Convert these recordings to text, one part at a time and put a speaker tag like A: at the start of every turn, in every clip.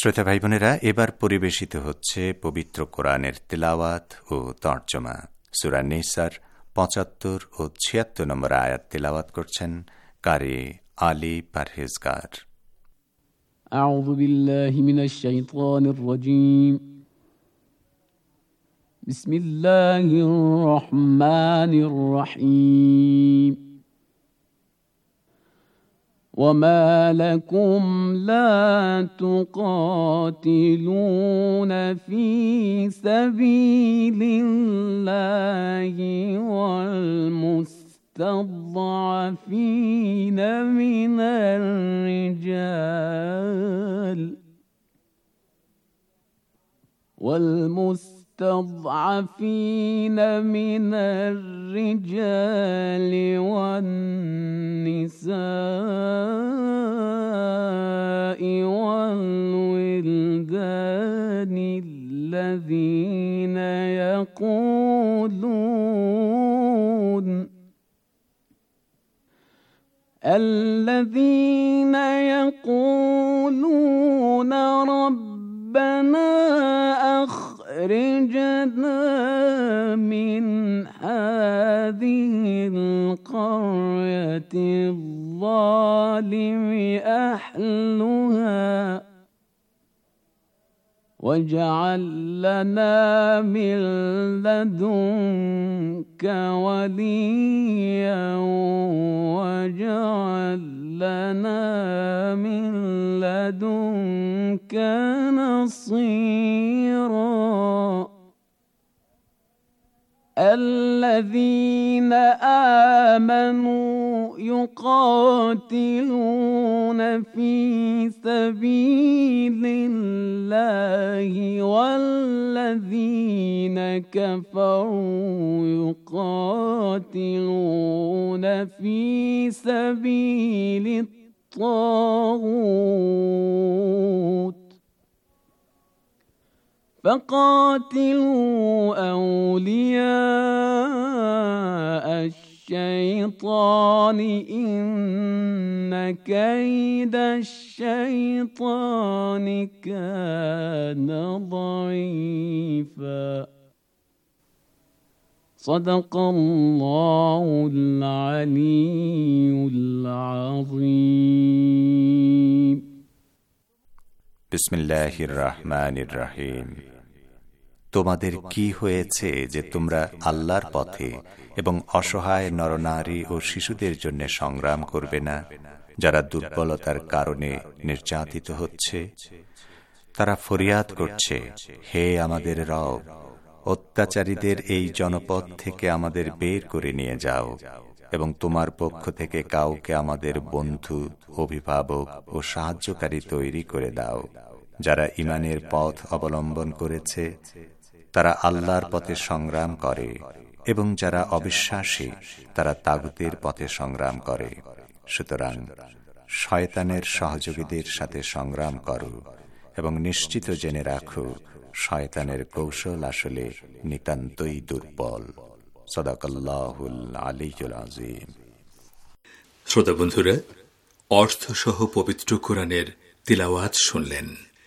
A: শ্রোতা ভাই বোনেরা, এবার পরিবেশিত হচ্ছে পবিত্র কোরআনের তিলাওয়াত ও তর্জমা। সূরা নিসার ৭৫ ও ৭৬ নম্বর আয়াত তিলাওয়াত করছেন কারি আলী পারহেজগার।
B: আউযু বিল্লাহি মিনাশ শাইতানির রাজীম। বিসমিল্লাহির রহমানির রহিম। وما لكم لا تقاتلون في سبيل الله والمستضعفين من الرجال والنساء والولدان الذين يقولون ربنا أخرجنا من هذه القرية الظالم أهلها واجعل لنا من لدنك وليا واجعل لنا من لدنك نصيرا. الذين آمنوا يقاتلون في سبيل الله والذين كفروا يقاتلون في سبيل الطاغوت فقاتلوا أولياء الشيطان إن كيد الشيطان كان ضعيفا. صدق الله العلي العظيم.
A: বিসমিল্লাহির রহমানির রহিম। তোমাদের কি হয়েছে যে তোমরা আল্লাহর পথে এবং অসহায় নরনারী ও শিশুদের জন্য সংগ্রাম করবে না, যারা দুর্বলতার কারণে নির্যাতিত হচ্ছে? তারা ফরিয়াদ করছে, হে আমাদের রব, অত্যাচারীদের এই জনপদ থেকে আমাদের বের করে নিয়ে যাও এবং তোমার পক্ষ থেকে কাউকে আমাদের বন্ধু, অভিভাবক ও সাহায্যকারী তৈরি করে দাও, যারা ঈমানের পথ অবলম্বন করেছে, তারা আল্লাহর পথে সংগ্রাম করে, এবং যারা অবিশ্বাসী তারা তাগুতের পথে সংগ্রাম করে। সুতরাং শয়তানের সহযোগীদের সাথে সংগ্রাম করো এবং নিশ্চিত জেনে রাখো, শয়তানের কৌশল আসলে নিতান্তই দুর্বল। সাদাকাল্লাহুল আলিয়্যুল আযীম।
C: শ্রোতা বন্ধুরা, অর্থসহ পবিত্র কোরআনের তিলাওয়াত শুনলেন।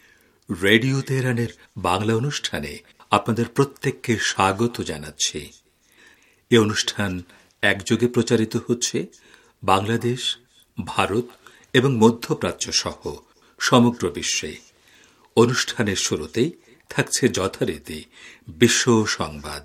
C: রেডিও তেহরানের বাংলা অনুষ্ঠানে আপনাদের প্রত্যেককে স্বাগত জানাচ্ছি। এই অনুষ্ঠান একযোগে প্রচারিত হচ্ছে বাংলাদেশ, ভারত এবং মধ্যপ্রাচ্য সহ সমগ্র বিশ্বে। অনুষ্ঠানের শুরুতেই থাকছে যথারীতি বিশ্ব সংবাদ।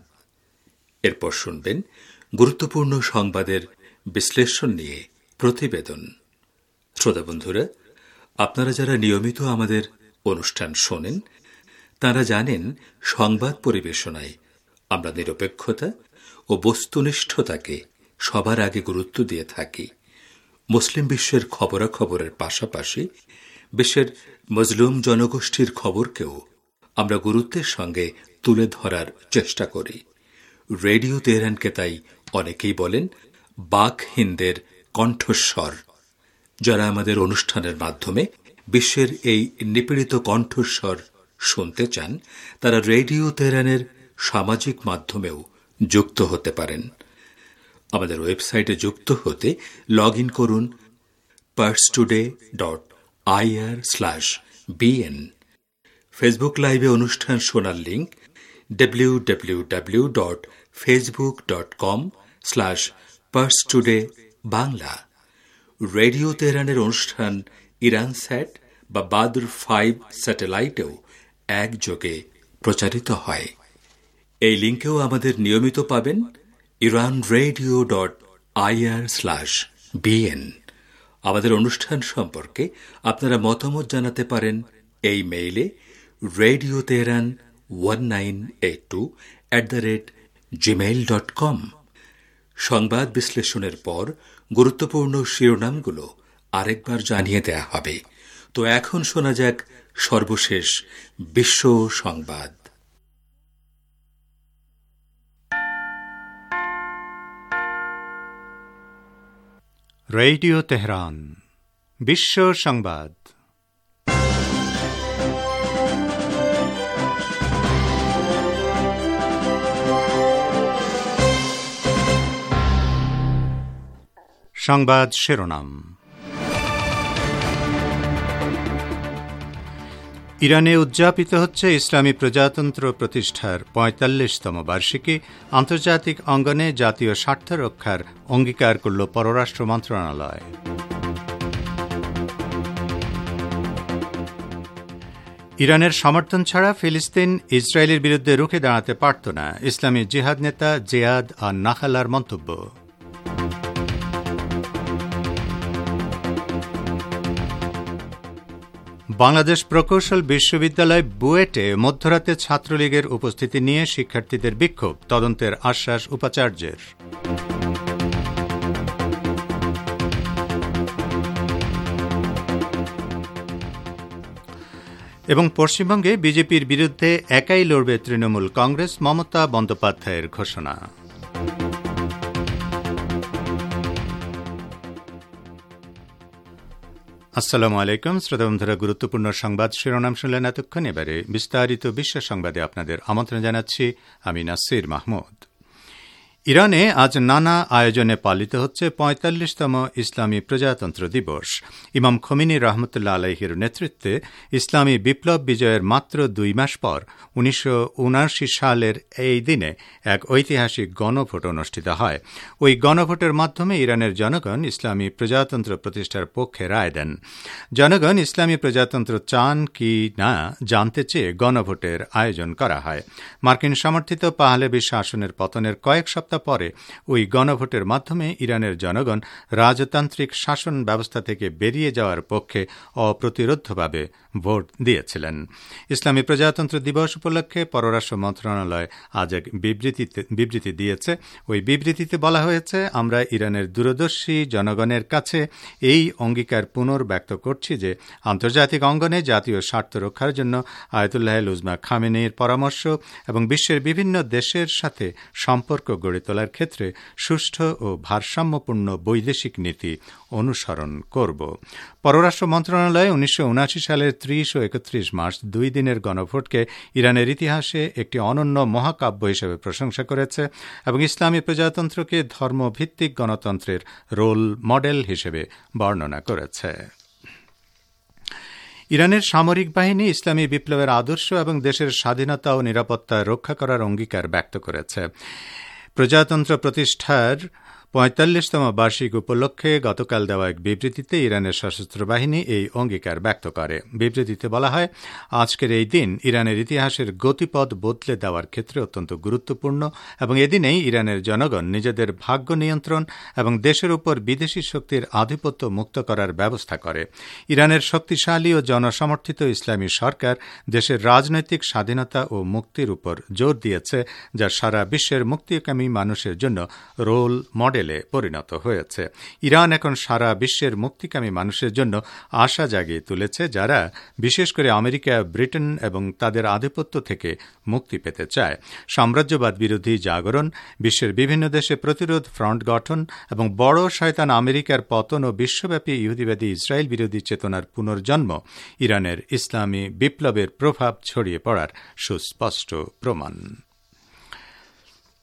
C: এরপর শুনবেন গুরুত্বপূর্ণ সংবাদের বিশ্লেষণ নিয়ে প্রতিবেদন। শ্রোতা বন্ধুরা, আপনারা যারা নিয়মিত আমাদের অনুষ্ঠান শোনেন তারা জানেন, সংবাদ পরিবেশনায় আমরা নিরপেক্ষতা ও বস্তুনিষ্ঠতাকে সবার আগে গুরুত্ব দিয়ে থাকি। মুসলিম বিশ্বের খবরাখবরের পাশাপাশি বিশ্বের মজলুম জনগোষ্ঠীর খবরকেও আমরা গুরুত্বের সঙ্গে তুলে ধরার চেষ্টা করি। রেডিও তেহরানকে তাই অনেকেই বলেন বাক হিন্দের কণ্ঠস্বর। যারা আমাদের অনুষ্ঠানের মাধ্যমে বিশ্বের এই নিপীড়িত কণ্ঠস্বর শুনতে চান, তারা রেডিও তেহরানের সামাজিক মাধ্যমেও যুক্ত হতে পারেন। আমাদের ওয়েবসাইটে যুক্ত হতে লগ ইন করুন parstoday.ir/bn ফেসবুক লাইভে অনুষ্ঠান শোনার লিংক www.facebook.com/parstoday/বাংলা। রেডিও তেহরানের অনুষ্ঠান ইরানস্যাট বা বাদর 5 স্যাটেলাইটেও একযোগে প্রচারিত হয়। এই লিংকেও আমাদের নিয়মিত পাবেন iranradio.ir/bn। আমাদের অনুষ্ঠান সম্পর্কে আপনারা মতামত জানাতে পারেন এই মেইলে radioteheran1982@gmail.com। সংবাদ বিশ্লেষণের পর গুরুত্বপূর্ণ শিরোনামগুলো আরেকবার জানিয়ে দেয়া হবে। তো এখন শোনা যাক সর্বশেষ বিশ্ব সংবাদ।
D: রেডিও তেহরান বিশ্ব সংবাদ। সংবাদ শিরোনাম। ইরানে উদযাপিত হচ্ছে ইসলামী প্রজাতন্ত্র প্রতিষ্ঠার ৪৫তম বার্ষিকী। আন্তর্জাতিক অঙ্গনে জাতীয় স্বার্থ রক্ষার অঙ্গীকার করল পররাষ্ট্র মন্ত্রণালয়। ইরানের সমর্থন ছাড়া ফিলিস্তিন ইসরায়েলের বিরুদ্ধে রুখে দাঁড়াতে পারত না, ইসলামী জিহাদ নেতা জিয়াদ আর নাখালার মন্তব্য। বাংলাদেশ প্রকৌশল বিশ্ববিদ্যালয় বুয়েটে মধ্যরাতে ছাত্রলীগের উপস্থিতি নিয়ে শিক্ষার্থীদের বিক্ষোভ, তদন্তের আশ্বাস উপাচার্যের। এবং পশ্চিমবঙ্গে বিজেপির বিরুদ্ধে একাই লড়বে তৃণমূল কংগ্রেস, মমতা বন্দ্যোপাধ্যায়ের ঘোষণা। আসসালামু আলাইকুম শ্রোতা বন্ধুরা, গুরুত্বপূর্ণ সংবাদ শিরোনাম শুনলেন এতক্ষণ। এবারে বিস্তারিত বিশ্ব সংবাদে আপনাদের আমন্ত্রণ জানাচ্ছি আমি নাসির মাহমুদ। ইরানে আজ নানা আয়োজনে পালিত হচ্ছে ৪৫তম ইসলামী প্রজাতন্ত্র দিবস। ইমাম খোমেনি রহমতুল্লাহ আলাইহির নেতৃত্বে ইসলামী বিপ্লব বিজয়ের মাত্র ২ মাস পর ১৯৭৯ সালের এই দিনে এক ঐতিহাসিক গণভোট অনুষ্ঠিত হয়। ওই গণভোটের মাধ্যমে ইরানের জনগণ ইসলামী প্রজাতন্ত্র প্রতিষ্ঠার পক্ষে রায় দেন। জনগণ ইসলামী প্রজাতন্ত্র চান কি না জানতে চেয়ে গণভোটের আয়োজন করা হয়। মার্কিন সমর্থিত পাহলেভি শাসনের পতনের কয়েক সপ্তাহ পরে ওই গণভোটের মাধ্যমে ইরানের জনগণ রাজতান্ত্রিক শাসন ব্যবস্থা থেকে বেরিয়ে যাওয়ার পক্ষে অপ্রতিরোধ্যভাবে ভোট দিয়েছিলেন। ইসলামী প্রজাতন্ত্র দিবস উপলক্ষে পররাষ্ট্র মন্ত্রণালয় আজ এক বিবৃতি দিয়েছে। ওই বিবৃতিতে বলা হয়েছে, আমরা ইরানের দূরদর্শী জনগণের কাছে এই অঙ্গীকার পুনর্ব্যক্ত করছি যে আন্তর্জাতিক অঙ্গনে জাতীয় স্বার্থ রক্ষার জন্য আয়াতুল্লাহ উজমা খামেনির পরামর্শ এবং বিশ্বের বিভিন্ন দেশের সাথে সম্পর্ক গড়ে তোলার ক্ষেত্রে সুষ্ঠু ও ভারসাম্যপূর্ণ বৈদেশিক নীতি অনুসরণ করব। পররাষ্ট্র মন্ত্রণালয় ১৯৭৯ সালের ৩০ ও ৩১ মার্চ ২ দিনের গণভোটকে ইরানের ইতিহাসে একটি অনন্য মহাকাব্য হিসেবে প্রশংসা করেছে এবং ইসলামী প্রজাতন্ত্রকে ধর্মভিত্তিক গণতন্ত্রের রোল মডেল হিসেবে বর্ণনা করেছে। ইরানের সামরিক বাহিনী ইসলামী বিপ্লবের আদর্শ এবং দেশের স্বাধীনতা ও নিরাপত্তা রক্ষা করার অঙ্গীকার ব্যক্ত করেছে। প্রজাতন্ত্র প্রতিষ্ঠার ৪৫তম বার্ষিক উপলক্ষে গতকাল দেওয়া এক বিবৃতিতে ইরানের সশস্ত্র বাহিনী এই অঙ্গীকার ব্যক্ত করে। বিবৃতিতে বলা হয়, আজকের এই দিন ইরানের ইতিহাসের গতিপথ বদলে দেওয়ার ক্ষেত্রে অত্যন্ত গুরুত্বপূর্ণ এবং এদিনেই ইরানের জনগণ নিজেদের ভাগ্য নিয়ন্ত্রণ এবং দেশের উপর বিদেশি শক্তির আধিপত্য মুক্ত করার ব্যবস্থা করে। ইরানের শক্তিশালী ও জনসমর্থিত ইসলামী সরকার দেশের রাজনৈতিক স্বাধীনতা ও মুক্তির উপর জোর দিয়েছে, যা সারা বিশ্বের মুক্তিকামী মানুষের জন্য রোল মডেল পরিণত হয়েছে। ইরান এখন সারা বিশ্বের মুক্তিকামী মানুষের জন্য আশা জাগিয়ে তুলেছে, যারা বিশেষ করে আমেরিকা, ব্রিটেন এবং তাদের আধিপত্য থেকে মুক্তি পেতে চায়। সাম্রাজ্যবাদ বিরোধী জাগরণ, বিশ্বের বিভিন্ন দেশে প্রতিরোধ ফ্রন্ট গঠন এবং বড় শয়তান আমেরিকার পতন ও বিশ্বব্যাপী ইহুদিবাদী ইসরায়েল বিরোধী চেতনার পুনর্জন্ম ইরানের ইসলামী বিপ্লবের প্রভাব ছড়িয়ে পড়ার সুস্পষ্ট প্রমাণ।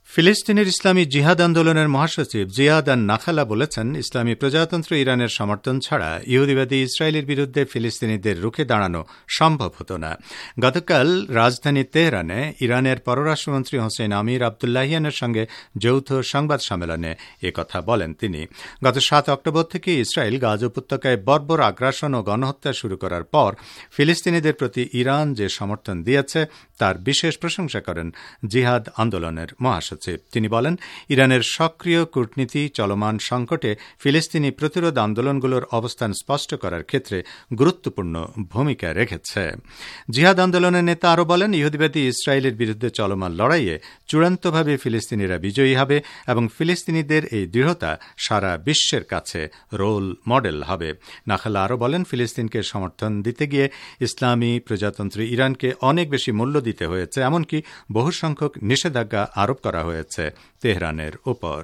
D: ফিলিস্তিনের ইসলামী জিহাদ আন্দোলনের মহাসচিব জিয়াদ আন নাখালা বলেছেন, ইসলামী প্রজাতন্ত্র ইরানের সমর্থন ছাড়া ইহুদিবাদী ইসরায়েলের বিরুদ্ধে ফিলিস্তিনিদের রুখে দাঁড়ানো সম্ভব হতো না। গতকাল রাজধানী তেহরানে ইরানের পররাষ্ট্রমন্ত্রী হোসেন আমির আবদুল্লাহিয়ানের সঙ্গে যৌথ সংবাদ সম্মেলনে একথা বলেন তিনি। গত 7 অক্টোবর থেকে ইসরায়েল গাজা উপত্যকায় বর্বর আগ্রাসন ও গণহত্যা শুরু করার পর ফিলিস্তিনিদের প্রতি ইরান যে সমর্থন দিয়েছে তার বিশেষ প্রশংসা করেন জিহাদ আন্দোলনের মহাসচিব। তিনি বলেন, ইরানের সক্রিয় কূটনীতি চলমান সংকটে ফিলিস্তিনি প্রতিরোধ আন্দোলনগুলোর অবস্থান স্পষ্ট করার ক্ষেত্রে গুরুত্বপূর্ণ ভূমিকা রেখেছে। জিহাদ আন্দোলনের নেতা আরও বলেন, ইহুদিবাদী ইসরায়েলের বিরুদ্ধে চলমান লড়াইয়ে চূড়ান্তভাবে ফিলিস্তিনিরা বিজয়ী হবে এবং ফিলিস্তিনিদের এই দৃঢ়তা সারা বিশ্বের কাছে রোল মডেল হবে। নাখালা আরও বলেন, ফিলিস্তিনকে সমর্থন দিতে গিয়ে ইসলামী প্রজাতন্ত্রী ইরানকে অনেক বেশি মূল্য দিতে হয়েছে, এমনকি বহু সংখ্যক নিষেধাজ্ঞা আরোপ করা হয়েছে তেহরানের উপর।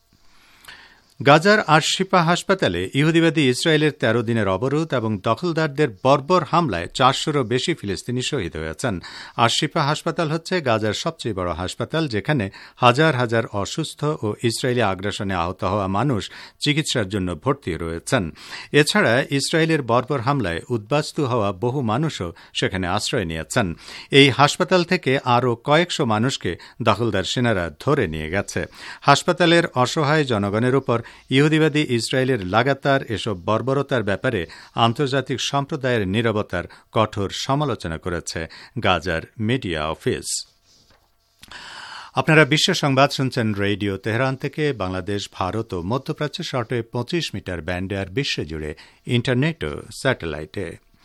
D: গাজার আশ-শিফা হাসপাতালে ইহুদিবাদী ইসরায়েলের 13 দিনের অবরোধ এবং দখলদারদের বর্বর হামলায় 400-রও বেশি ফিলিস্তিনি শহীদ হয়েছেন। আশ-শিফা হাসপাতাল হচ্ছে গাজার সবচেয়ে বড় হাসপাতাল, যেখানে হাজার হাজার অসুস্থ ও ইসরায়েলি আগ্রাসনে আহত হওয়া মানুষ চিকিৎসার জন্য ভর্তি রয়েছেন। এছাড়া ইসরায়েলের বর্বর হামলায় উদ্বাস্তু হওয়া বহু মানুষও সেখানে আশ্রয় নিয়েছেন। এই হাসপাতাল থেকে আরও কয়েকশো মানুষকে দখলদার সেনারা ধরে নিয়ে গেছে। হাসপাতালের অসহায় জনগণের উপর ইহুদিবাদী ইসরায়েলের লাগাতার এসব বর্বরতার ব্যাপারে আন্তর্জাতিক সম্প্রদায়ের নীরবতার কঠোর সমালোচনা করেছে গাজার মিডিয়া অফিস। আপনারা বিশ্ব সংবাদ শুনছেন রেডিও তেহরান থেকে। বাংলাদেশ, ভারত ও মধ্যপ্রাচ্য শর্টওয়েভ 25 মিটার ব্যান্ডে আর বিশ্বজুড়ে ইন্টারনেট ও স্যাটেলাইটে।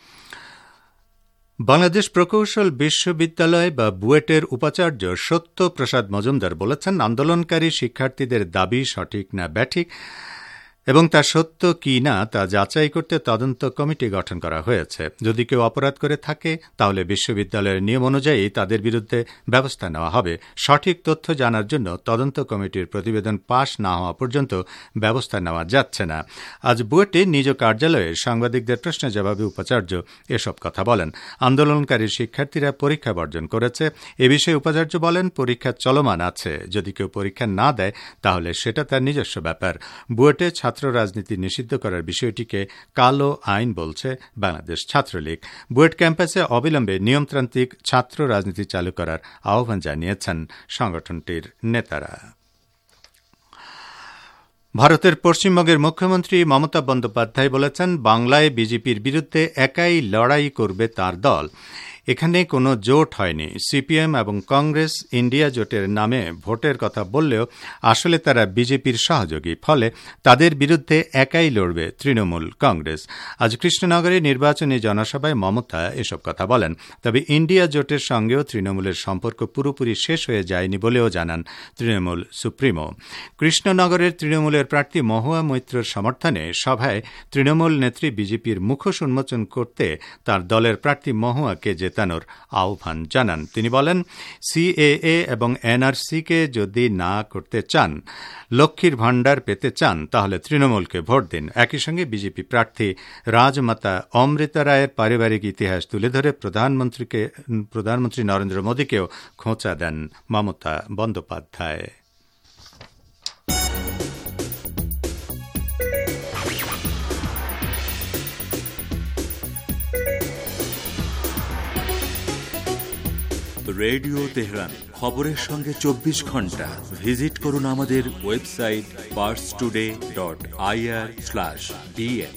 D: বাংলাদেশ প্রকৌশল বিশ্ববিদ্যালয় বা বুয়েটের উপাচার্য সত্য প্রসাদ মজুমদার বলেছেন, আন্দোলনকারী শিক্ষার্থীদের দাবি সঠিক না ব্যাঠিক এবং তা সত্য কি না তা যাচাই করতে তদন্ত কমিটি গঠন করা হয়েছে। যদি কেউ অপরাধ করে থাকে তাহলে বিশ্ববিদ্যালয়ের নিয়ম অনুযায়ী তাদের বিরুদ্ধে ব্যবস্থা নেওয়া হবে। সঠিক তথ্য জানার জন্য তদন্ত কমিটির প্রতিবেদন পাশ না হওয়া পর্যন্ত ব্যবস্থা নেওয়া যাচ্ছে না। আজ বুয়েটে নিজ কার্যালয়ে সাংবাদিকদের প্রশ্নের জবাবে উপাচার্য এসব কথা বলেন। আন্দোলনকারী শিক্ষার্থীরা পরীক্ষা বর্জন করেছে। এ বিষয়ে উপাচার্য বলেন, পরীক্ষা চলমান আছে। যদি কেউ পরীক্ষা না দেয় তাহলে সেটা তার নিজস্ব ব্যাপার। বুয়েটে ছাত্র রাজনীতি নিষিদ্ধ করার বিষয়টিকে কালো আইন বলছে বাংলাদেশ ছাত্রলীগ। বুয়েট ক্যাম্পাসে অবিলম্বে নিয়মতান্ত্রিক ছাত্র রাজনীতি চালু করার আহ্বান জানিয়েছেন সংগঠনটির নেতারা। ভারতের পশ্চিমবঙ্গের মুখ্যমন্ত্রী মমতা বন্দ্যোপাধ্যায় বলেছেন, বাংলায় বিজেপির বিরুদ্ধে একাই লড়াই করবে তার দল। এখানে কোনো জোট হয়নি। সিপিএম এবং কংগ্রেস ইন্ডিয়া জোটের নামে ভোটের কথা বললেও আসলে তারা বিজেপির সহযোগী, ফলে তাদের বিরুদ্ধে একাই লড়বে তৃণমূল কংগ্রেস। আজ কৃষ্ণনগরে নির্বাচনী জনসভায় মমতা এসব কথা বলেন। তবে ইন্ডিয়া জোটের সঙ্গেও তৃণমূলের সম্পর্ক পুরোপুরি শেষ হয়ে যায়নি বলেও জানান তৃণমূল সুপ্রিমো। কৃষ্ণনগরের তৃণমূলের প্রার্থী মহুয়া মৈত্রর সমর্থনে সভায় তৃণমূল নেত্রী বিজেপির মুখোশ উন্মোচন করতে তার দলের প্রার্থী মহুয়াকে জেতানোর আহ্বান জানান। তিনি বলেন, সিএএ এবং এনআরসিকে যদি না করতে চান, লক্ষ্মীর ভাণ্ডার পেতে চান, তাহলে তৃণমূলকে ভোট দিন। একই সঙ্গে বিজেপি প্রার্থী রাজমাতা অমৃতা রায়ের পারিবারিক ইতিহাস তুলে ধরে প্রধানমন্ত্রী নরেন্দ্র মোদীকেও খোঁচা দেন মমতা বন্দ্যোপাধ্যায়।
C: রেডিও তেহরান, খবরের সঙ্গে 24 ঘন্টা। ভিজিট করুন আমাদের ওয়েবসাইট parstoday.ir/bn।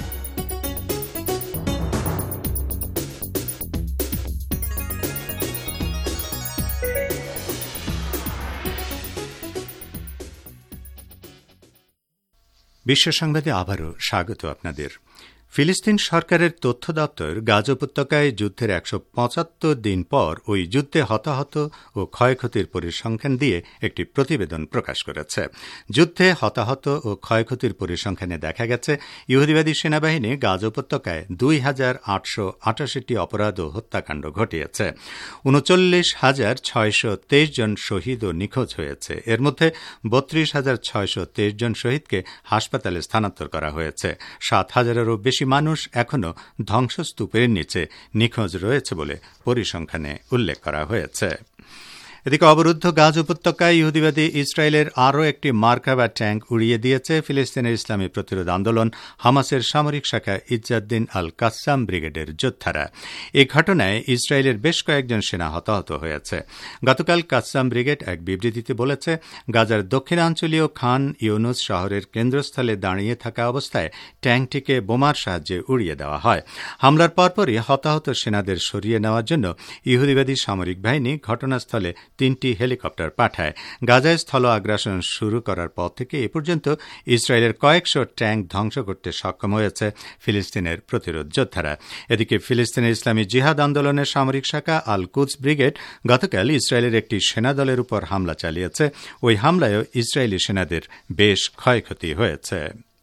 D: বিশ্ব সংবাদে আবারও স্বাগত আপনাদের। ফিলিস্তিন সরকারের তথ্য দপ্তর গাজা উপত্যকায় যুদ্ধের 175 দিন পর ওই যুদ্ধে হতাহত ও ক্ষয়ক্ষতির পরিসংখ্যান দিয়ে একটি প্রতিবেদন প্রকাশ করেছে। যুদ্ধে হতাহত ও ক্ষয়ক্ষতির পরিসংখ্যানে দেখা গেছে, ইহুদিবাদী সেনাবাহিনী গাজা উপত্যকায় 2888টি অপরাধ ও হত্যাকাণ্ড ঘটিয়েছে। 39,623 জন শহীদ ও নিখোঁজ হয়েছে। এর মধ্যে 32,623 জন শহীদকে হাসপাতালে স্থানান্তর করা হয়েছে। 7,000-এরও বেশি মানুষ এখনও ধ্বংসস্তূপের নিচে নিখোঁজ রয়েছে বলে পরিসংখ্যানে উল্লেখ করা হয়েছে। এদিকে অবরুদ্ধ গাজ উপত্যকায় ইহুদিবাদী ইসরায়েলের আরও একটি মার্কাভা ট্যাঙ্ক উড়িয়ে দিয়েছে ফিলিস্তিনের ইসলামী প্রতিরোধ আন্দোলন হামাসের সামরিক শাখা ইজ্জাদ্দিন আল কাসাম ব্রিগেডের যোদ্ধারা। এই ঘটনায় ইসরায়েলের বেশ কয়েকজন সেনা হতাহত হয়েছে। গতকাল কাসাম ব্রিগেড এক বিবৃতিতে বলেছে, গাজার দক্ষিণাঞ্চলীয় খান ইউনুস শহরের কেন্দ্রস্থলে দাঁড়িয়ে থাকা অবস্থায় ট্যাঙ্কটিকে বোমার সাহায্যে উড়িয়ে দেওয়া হয়। হামলার পরপরই হতাহত সেনাদের সরিয়ে নেওয়ার জন্য ইহুদিবাদী সামরিক বাহিনী ঘটনাস্থলে 3টি হেলিকপ্টার পাঠায়। গাজায় স্থল আগ্রাসন শুরু করার পর থেকে এ পর্যন্ত ইসরায়েলের কয়েকশো ট্যাঙ্ক ধ্বংস করতে সক্ষম হয়েছে ফিলিস্তিনের প্রতিরোধ যোদ্ধারা। এদিকে ফিলিস্তিনের ইসলামী জিহাদ আন্দোলনের সামরিক শাখা আল কুদস ব্রিগেড গতকাল ইসরায়েলের একটি সেনাদলের উপর হামলা চালিয়েছে। ওই হামলায়ও ইসরায়েলি সেনাদের বেশ ক্ষয়ক্ষতি হয়েছে।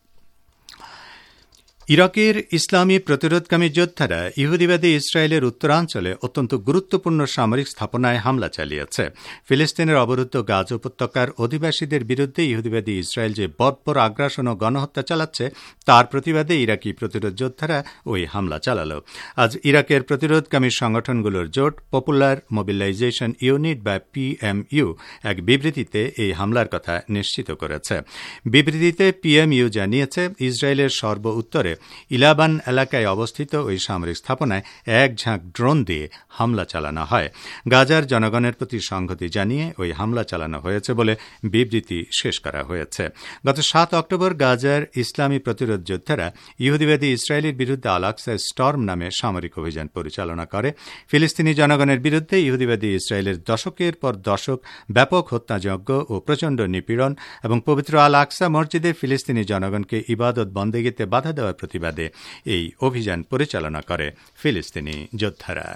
D: ইরাকের ইসলামী প্রতিরোধকামী যোদ্ধারা ইহুদিবাদী ইসরায়েলের উত্তরাঞ্চলে অত্যন্ত গুরুত্বপূর্ণ সামরিক স্থাপনায় হামলা চালিয়েছে। ফিলিস্তিনের অবরুদ্ধ গাজ উপত্যকার অধিবাসীদের বিরুদ্ধে ইহুদিবাদী ইসরায়েল যে বর্বর আগ্রাসন ও গণহত্যা চালাচ্ছে তার প্রতিবাদে ইরাকি প্রতিরোধ যোদ্ধারা ওই হামলা চালাল। আজ ইরাকের প্রতিরোধকামী সংগঠনগুলোর জোট পপুলার মোবিলাইজেশন ইউনিট বা পিএমইউ এক বিবৃতিতে এই হামলার কথা নিশ্চিত করেছে। বিবৃতিতে পিএমইউ জানিয়েছে, ইসরায়েলের সর্ব উত্তরে ইলাবান এলাকায় অবস্থিত ওই সামরিক স্থাপনায় এক ঝাঁক ড্রোন দিয়ে হামলা চালানো হয়। গাজার জনগণের প্রতি সংহতি জানিয়ে ওই হামলা চালানো হয়েছে বলে বিবৃতি শেষ করা হয়েছে। গত 7 অক্টোবর গাজার ইসলামী প্রতিরোধ যোদ্ধারা ইহুদিবাদী ইসরায়েলের বিরুদ্ধে আল-আকসা স্টর্ম নামে সামরিক অভিযান পরিচালনা করে। ফিলিস্তিনি জনগণের বিরুদ্ধে ইহুদিবাদী ইসরায়েলের দশকের পর দশক ব্যাপক হত্যাযজ্ঞ ও প্রচণ্ড নিপীড়ন এবং পবিত্র আল-আকসা মসজিদে ফিলিস্তিনি জনগণকে ইবাদত বন্দেগীতে বাধা দেওয়ার প্রতিবাদে এই অভিযান পরিচালনা করে ফিলিস্তিনি যোদ্ধারা।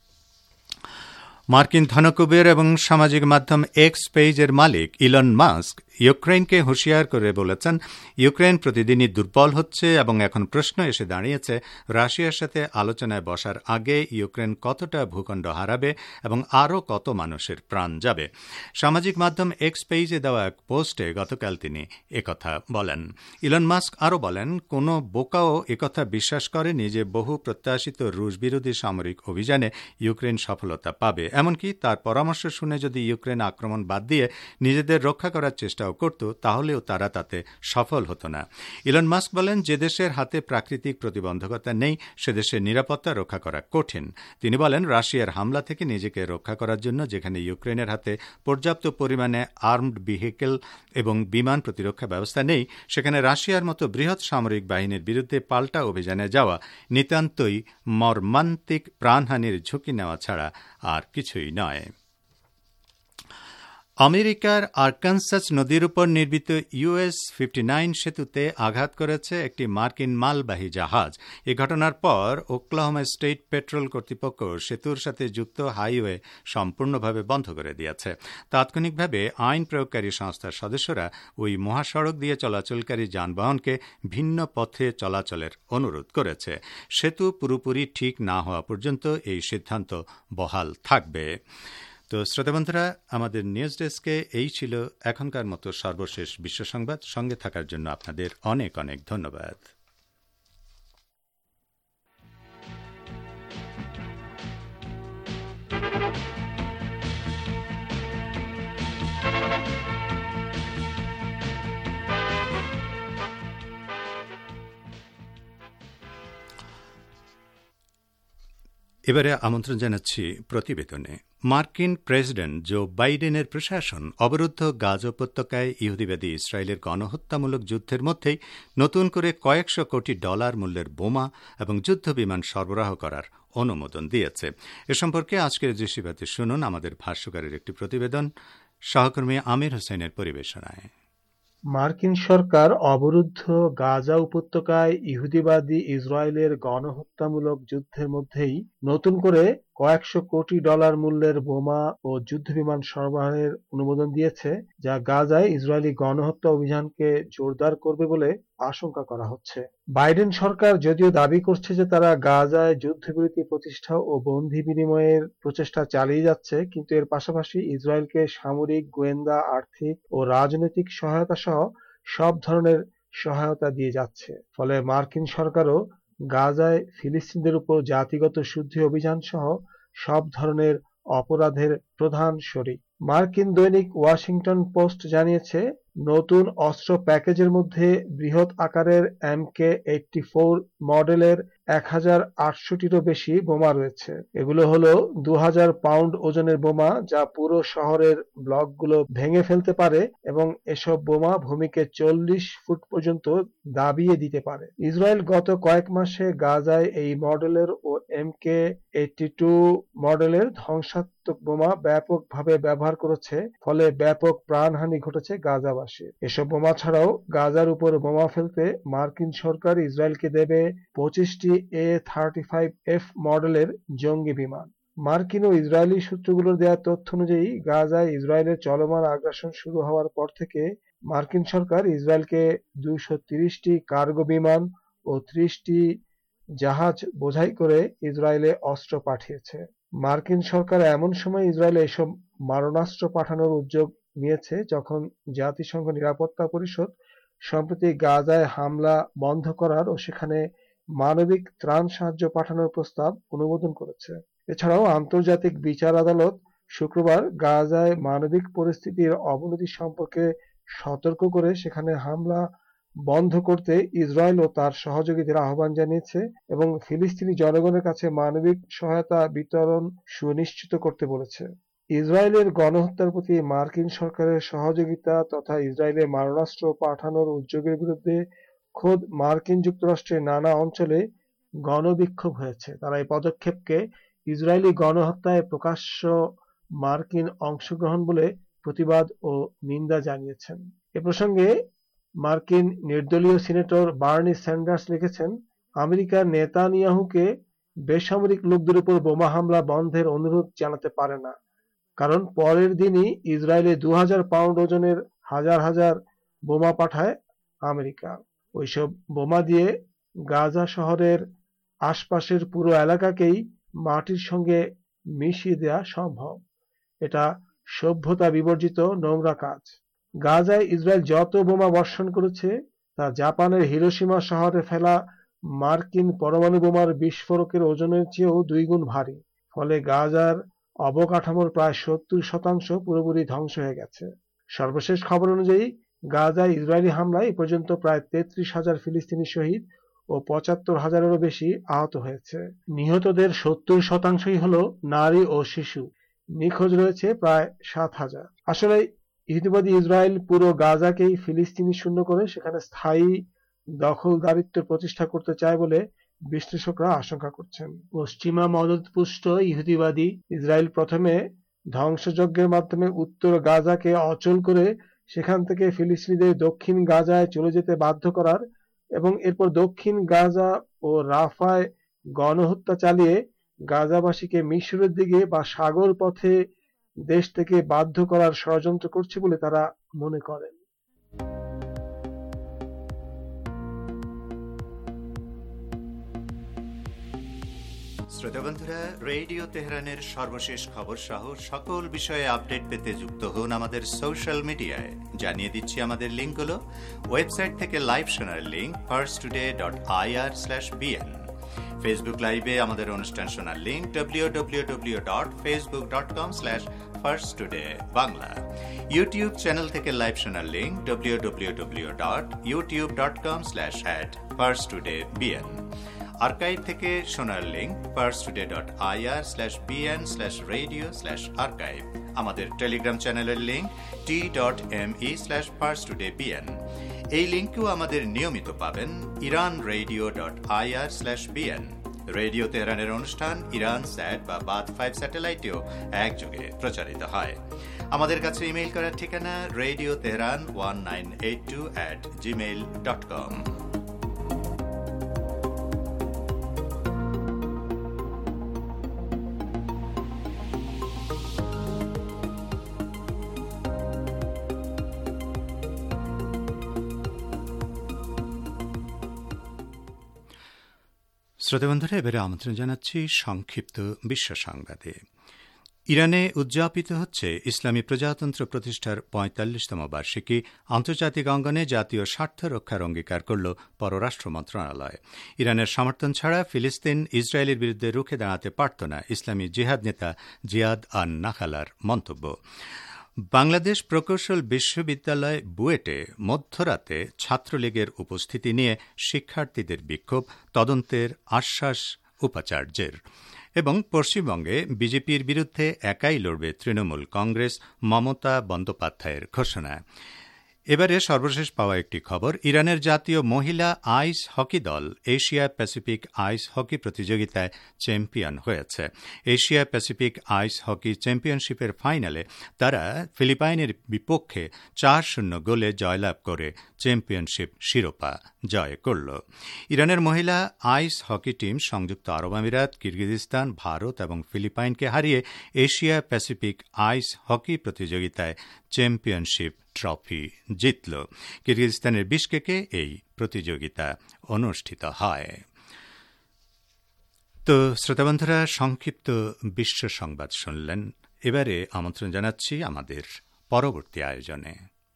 D: মার্কিন ধনকুবের এবং সামাজিক মাধ্যম এক্স পেজের মালিক ইলন মাস্ক ইউক্রেনকে হুঁশিয়ার করে বলেছেন, ইউক্রেন প্রতিদিনই দুর্বল হচ্ছে এবং এখন প্রশ্ন এসে দাঁড়িয়েছে রাশিয়ার সাথে আলোচনায় বসার আগে ইউক্রেন কতটা ভূখণ্ড হারাবে এবং আরও কত মানুষের প্রাণ যাবে। সামাজিক মাধ্যম এক্স পেজে দেওয়া এক পোস্টে গতকাল তিনি একথা বলেন। ইলন মাস্ক আরও বলেন, কোনো বোকাও একথা বিশ্বাস করেনি যে বহু প্রত্যাশিত রুশ বিরোধী সামরিক অভিযানে ইউক্রেন সফলতা পাবে। এমনকি তার পরামর্শ শুনে যদি ইউক্রেন আক্রমণ বাদ দিয়ে নিজেদের রক্ষা করার চেষ্টাও করত তাহলেও তারা তাতে সফল হতো না। ইলন মাস্ক বলেন, যে দেশের হাতে প্রাকৃতিক প্রতিবন্ধকতা নেই সে দেশের নিরাপত্তা রক্ষা করা কঠিন। তিনি বলেন, রাশিয়ার হামলা থেকে নিজেকে রক্ষা করার জন্য যেখানে ইউক্রেনের হাতে পর্যাপ্ত পরিমাণে আর্মড ভেহিকেল এবং বিমান প্রতিরক্ষা ব্যবস্থা নেই সেখানে রাশিয়ার মতো বৃহৎ সামরিক বাহিনীর বিরুদ্ধে পাল্টা অভিযানে যাওয়া নিতান্তই মর্মান্তিক প্রাণহানির ঝুঁকি নেওয়া ছাড়া আর কিছুই নয়। আমেরিকার আরকানসাস নদীর উপর নির্মিত US-59 সেতুতে আঘাত করেছে একটি মার্কিন মালবাহী জাহাজ। এ ঘটনার পর ওকলাহোমা স্টেট পেট্রোল কর্তৃপক্ষ সেতুর সাথে যুক্ত হাইওয়ে সম্পূর্ণভাবে বন্ধ করে দিয়েছে। তাৎক্ষণিকভাবে আইন প্রয়োগকারী সংস্থার সদস্যরা ওই মহাসড়ক দিয়ে চলাচলকারী যানবাহনকে ভিন্ন পথে চলাচলের অনুরোধ করেছে। সেতু পুরোপুরি ঠিক না হওয়া পর্যন্ত এই সিদ্ধান্ত বহাল থাকবে। তো শ্রোতাবন্ধুরা, আমাদের নিউজ ডেস্কে এই ছিল এখনকার মতো সর্বশেষ বিশ্ব সংবাদ। সঙ্গে থাকার জন্য আপনাদের অনেক অনেক ধন্যবাদ। এবারে আমন্ত্রণ জানাচ্ছি প্রতিবেদনে। মার্কিন প্রেসিডেন্ট জো বাইডেনের প্রশাসন অবরুদ্ধ গাজা উপত্যকায় ইহুদিবাদী ইসরায়েলের গণহত্যামূলক যুদ্ধের মধ্যেই নতুন করে কয়েকশো কোটি ডলার মূল্যের বোমা এবং যুদ্ধ বিমান সরবরাহ করার অনুমোদন দিয়েছে। এ সম্পর্কে আজকের দৃষ্টিপাতে শুনুন আমাদের ভাষ্যকারের একটি প্রতিবেদন, সহকর্মী আমির হোসেনের পরিবেশনায়।
E: মার্কিন সরকার অবরুদ্ধ গাজা উপত্যকায় ইহুদিবাদী ইসরায়েলের গণহত্যামূলক যুদ্ধের মধ্যেই নতুন করে কয়েকশো কোটি ডলার মূল্যের বোমা ও যুদ্ধবিমান সরবরাহের অনুমোদন দিয়েছে, যা গাজায় ইসরায়েলি গণহত্যা অভিযানকে জোরদার করবে বলে আশঙ্কা করা হচ্ছে। বাইডেন সরকার যদিও দাবি করছে যে তারা গাজায় যুদ্ধবিরতি প্রতিষ্ঠা ও বন্দী বিনিময়ের প্রচেষ্টা চালিয়ে যাচ্ছে, কিন্তু এর পাশাপাশি ইসরায়েলকে সামরিক, গোয়েন্দা, আর্থিক ও রাজনৈতিক সহায়তা সহ সব ধরনের সহায়তা দিয়ে যাচ্ছে। ফলে মার্কিন সরকারও গাজায় ফিলিস্তিনিদের উপর জাতিগত শুদ্ধি অভিযান সহ সব ধরনের অপরাধের প্রধান শরিক। মার্কিন দৈনিক ওয়াশিংটন পোস্ট জানিয়েছে, নতুন অস্ত্র প্যাকেজের মধ্যে বৃহৎ আকারের MK-84 মডেলের 1080টিরও বেশি বোমা রয়েছে। এগুলো হলো 2000 পাউন্ড ওজনের বোমা, যা পুরো শহরের ব্লকগুলো ভেঙে ফেলতে পারে এবং এসব বোমা ভূমিকে 40 ফুট পর্যন্ত দাবিয়ে দিতে পারে। ইসরায়েল গত কয়েক মাসে গাজায় এই মডেলের ও MK-82 মডেলের ধ্বংসাত্মক বোমা ব্যাপকভাবে ব্যবহার করেছে, ফলে ব্যাপক প্রাণহানি ঘটেছে গাজাবাসীর। এসব বোমা ছাড়াও গাজার উপর বোমা ফেলতে মার্কিন সরকার ইসরায়েলকে দেবে 25টি A-35F মডেলের জঙ্গি বিমান। মার্কিন ও ইসরায়েলি সূত্রগুলোর দেওয়া তথ্য অনুযায়ী, গাজায় ইসরায়েলের চলমান আগ্রাসন শুরু হওয়ার পর থেকে মার্কিন সরকার ইসরায়েলকে 230টি কার্গো বিমান ও 30টি জাহাজ বোঝাই করে ইসরায়েলে অস্ত্র পাঠিয়েছে। মার্কিন সরকার এমন সময় ইসরায়েলে এসব মারণাস্ত্র পাঠানোর উদ্যোগ নিয়েছে যখন জাতিসংঘ নিরাপত্তা পরিষদ সম্প্রতি গাজায় হামলা বন্ধ করার ও সেখানে মানবিক ত্রাণ সাহায্য পাঠানোর প্রস্তাব অনুমোদন করেছে। এছাড়াও আন্তর্জাতিক বিচার আদালত শুক্রবার গাজায় মানবিক পরিস্থিতির অবনতি সম্পর্কে সতর্ক করে সেখানে হামলা বন্ধ করতে ইসরায়েল ও তার সহযোগীদের আহ্বান জানিয়েছে এবং ফিলিস্তিনি জনগণের কাছে মানবিক সহায়তা বিতরণ সুনিশ্চিত করতে বলেছে। ইসরায়েলের গণহত্যার প্রতি মার্কিন সরকারের সহযোগিতা তথা ইসরায়েলে মারণাস্ত্র পাঠানোর উদ্যোগের বিরুদ্ধে খোদ মার্কিন যুক্তরাষ্ট্রের নানা অঞ্চলে গণবিক্ষোভ হয়েছে। তারা এই পদক্ষেপকে ইসরায়েলি গণহত্যায় প্রকাশ্য মার্কিন অংশগ্রহণ বলে প্রতিবাদ ও নিন্দা জানিয়েছেন। এ প্রসঙ্গে মার্কিন নির্দলীয় সিনেটর বার্নি স্যান্ডার্স লিখেছেন, আমেরিকা নেতানিয়াহুকে বেসামরিক লোকদের উপর বোমা হামলা বন্ধের অনুরোধ জানাতে পারে না, কারণ পরের দিনই ইসরায়েলে 2000 পাউন্ড ওজনের হাজার হাজার বোমা পাঠায় আমেরিকা। ওইসব বোমা দিয়ে গাজা শহরের আশপাশের পুরো এলাকাকেই মাটির সঙ্গে মিশিয়ে দেওয়া সম্ভব। এটা সভ্যতা বিবর্জিত নোংরা কাজ। গাজায় ইসরায়েল যত বোমা বর্ষণ করেছে তা জাপানের হিরোশিমা শহরে ফেলা মার্কিন পরমাণু বোমার বিস্ফোরকের ওজনের চেয়েও 2 গুণ ভারী। ফলে গাজার অবকাঠামোর প্রায় 70% পুরোপুরি ধ্বংস হয়ে গেছে। সর্বশেষ খবর অনুযায়ী গাজায় ইসরায়েলি হামলায় এ পর্যন্ত প্রায় 33,000 ফিলিস্তিনি শহীদ ও 75,000-এরও বেশি আহত হয়েছে। নিহতদের 70%ই হল নারী ও শিশু। নিখোঁজ রয়েছে প্রায় 7,000। আসলে ইহুদিবাদী ইসরায়েল পুরো গাজাকেই ফিলিস্তিনি শূন্য করে সেখানে স্থায়ী দখলদারিত্ব প্রতিষ্ঠা করতে চায় বলে বিশ্লেষকরা আশঙ্কা করছেন। পশ্চিমা মদতপুষ্ট ইহুদিবাদী ইসরায়েল প্রথমে ধ্বংসযজ্ঞের মাধ্যমে উত্তর গাজাকে অচল করে সেখান থেকে ফিলিস্তিনিদের দক্ষিণ গাজায় চলে যেতে বাধ্য করার এবং এরপর দক্ষিণ গাজা ও রাফায় গণহত্যা চালিয়ে গাজাবাসীকে মিশরের দিকে বা সাগর পথে দেশ থেকে বাধ্য করার ষড়যন্ত্র করছে বলে তারা মনে করেন।
D: শ্রোতা বন্ধুরা, রেডিও তেহরানের সর্বশেষ খবর সহ সকল বিষয়ে আপডেট পেতে যুক্ত হন আমাদের সোশ্যাল মিডিয়ায়। জানিয়ে দিচ্ছি আমাদের লিঙ্কগুলো। ওয়েবসাইট থেকে লাইভ শোনার লিঙ্ক firsttoday.ir/bn, ফেসবুক লাইভে আমাদের অনুষ্ঠান শোনার লিঙ্ক www.facebook.com/firsttoday/bangla, ইউটিউব চ্যানেল থেকে লাইভ শোনার লিঙ্ক www.youtube.com/@firsttodaybn, আর্কাইভ থেকে শোনার লিঙ্ক firsttoday.ir/bn/radio/archive, আমাদের টেলিগ্রাম চ্যানেলের লিঙ্ক t.me/firsttodaybn। এই লিঙ্কেও আমাদের নিয়মিত পাবেন iranradio.ir/bn। রেডিও তেহরানের অনুষ্ঠান ইরান স্যাট বা বাদ 5 স্যাটেলাইটেও একযোগে প্রচারিত হয়। আমাদের কাছে ইমেইল করার ঠিকানা radioteheran1982@gmail.com। শ্রোতা বন্ধুরা, এবারে আমন্ত্রণ জানাচ্ছি সংক্ষিপ্ত বিশ্ব সংবাদে। ইরানে উদযাপিত হচ্ছে ইসলামী প্রজাতন্ত্র প্রতিষ্ঠার ৪৫তম বার্ষিকী। আন্তর্জাতিক অঙ্গনে জাতীয় স্বার্থ রক্ষার অঙ্গীকার করল পররাষ্ট্র মন্ত্রণালয়। ইরানের সমর্থন ছাড়া ফিলিস্তিন ইসরায়েলের বিরুদ্ধে রুখে দাঁড়াতে পারত না, ইসলামী জিহাদ নেতা জিয়াদ আন নাখালার মন্তব্য। বাংলাদেশ প্রকৌশল বিশ্ববিদ্যালয় বুয়েটে মধ্যরাতে ছাত্রলীগের উপস্থিতি নিয়ে শিক্ষার্থীদের বিক্ষোভ, তদন্তের আশ্বাস উপাচার্যের। এবং পশ্চিমবঙ্গে বিজেপির বিরুদ্ধে একাই লড়বে তৃণমূল কংগ্রেস, মমতা বন্দ্যোপাধ্যায়ের ঘোষণা। এবারে সর্বশেষ পাওয়া একটি খবর, ইরানের জাতীয় মহিলা আইস হকি দল এশিয়া প্যাসিফিক আইস হকি প্রতিযোগিতায় চ্যাম্পিয়ন হয়েছে। এশিয়া প্যাসিফিক আইস হকি চ্যাম্পিয়নশিপের ফাইনালে তারা ফিলিপাইনের বিপক্ষে ৪-০ গোলে জয়লাভ করে চ্যাম্পিয়নশিপ শিরোপা জয় করল। ইরানের মহিলা আইস হকি টিম সংযুক্ত আরব আমিরাত, কিরগিজস্তান, ভারত এবং ফিলিপাইনকে হারিয়ে এশিয়া প্যাসিফিক আইস হকি প্রতিযোগিতায় চ্যাম্পিয়নশিপ ট্রফি জিতল। কিরগিজস্তানের বিশকেকে এই প্রতিযোগিতা অনুষ্ঠিত হয়। তো শ্রোতাবন্ধুরা, সংক্ষিপ্ত বিশ্ব সংবাদ শুনলেন। এবারে আমন্ত্রণ জানাচ্ছি আমাদের পরবর্তী আয়োজনে।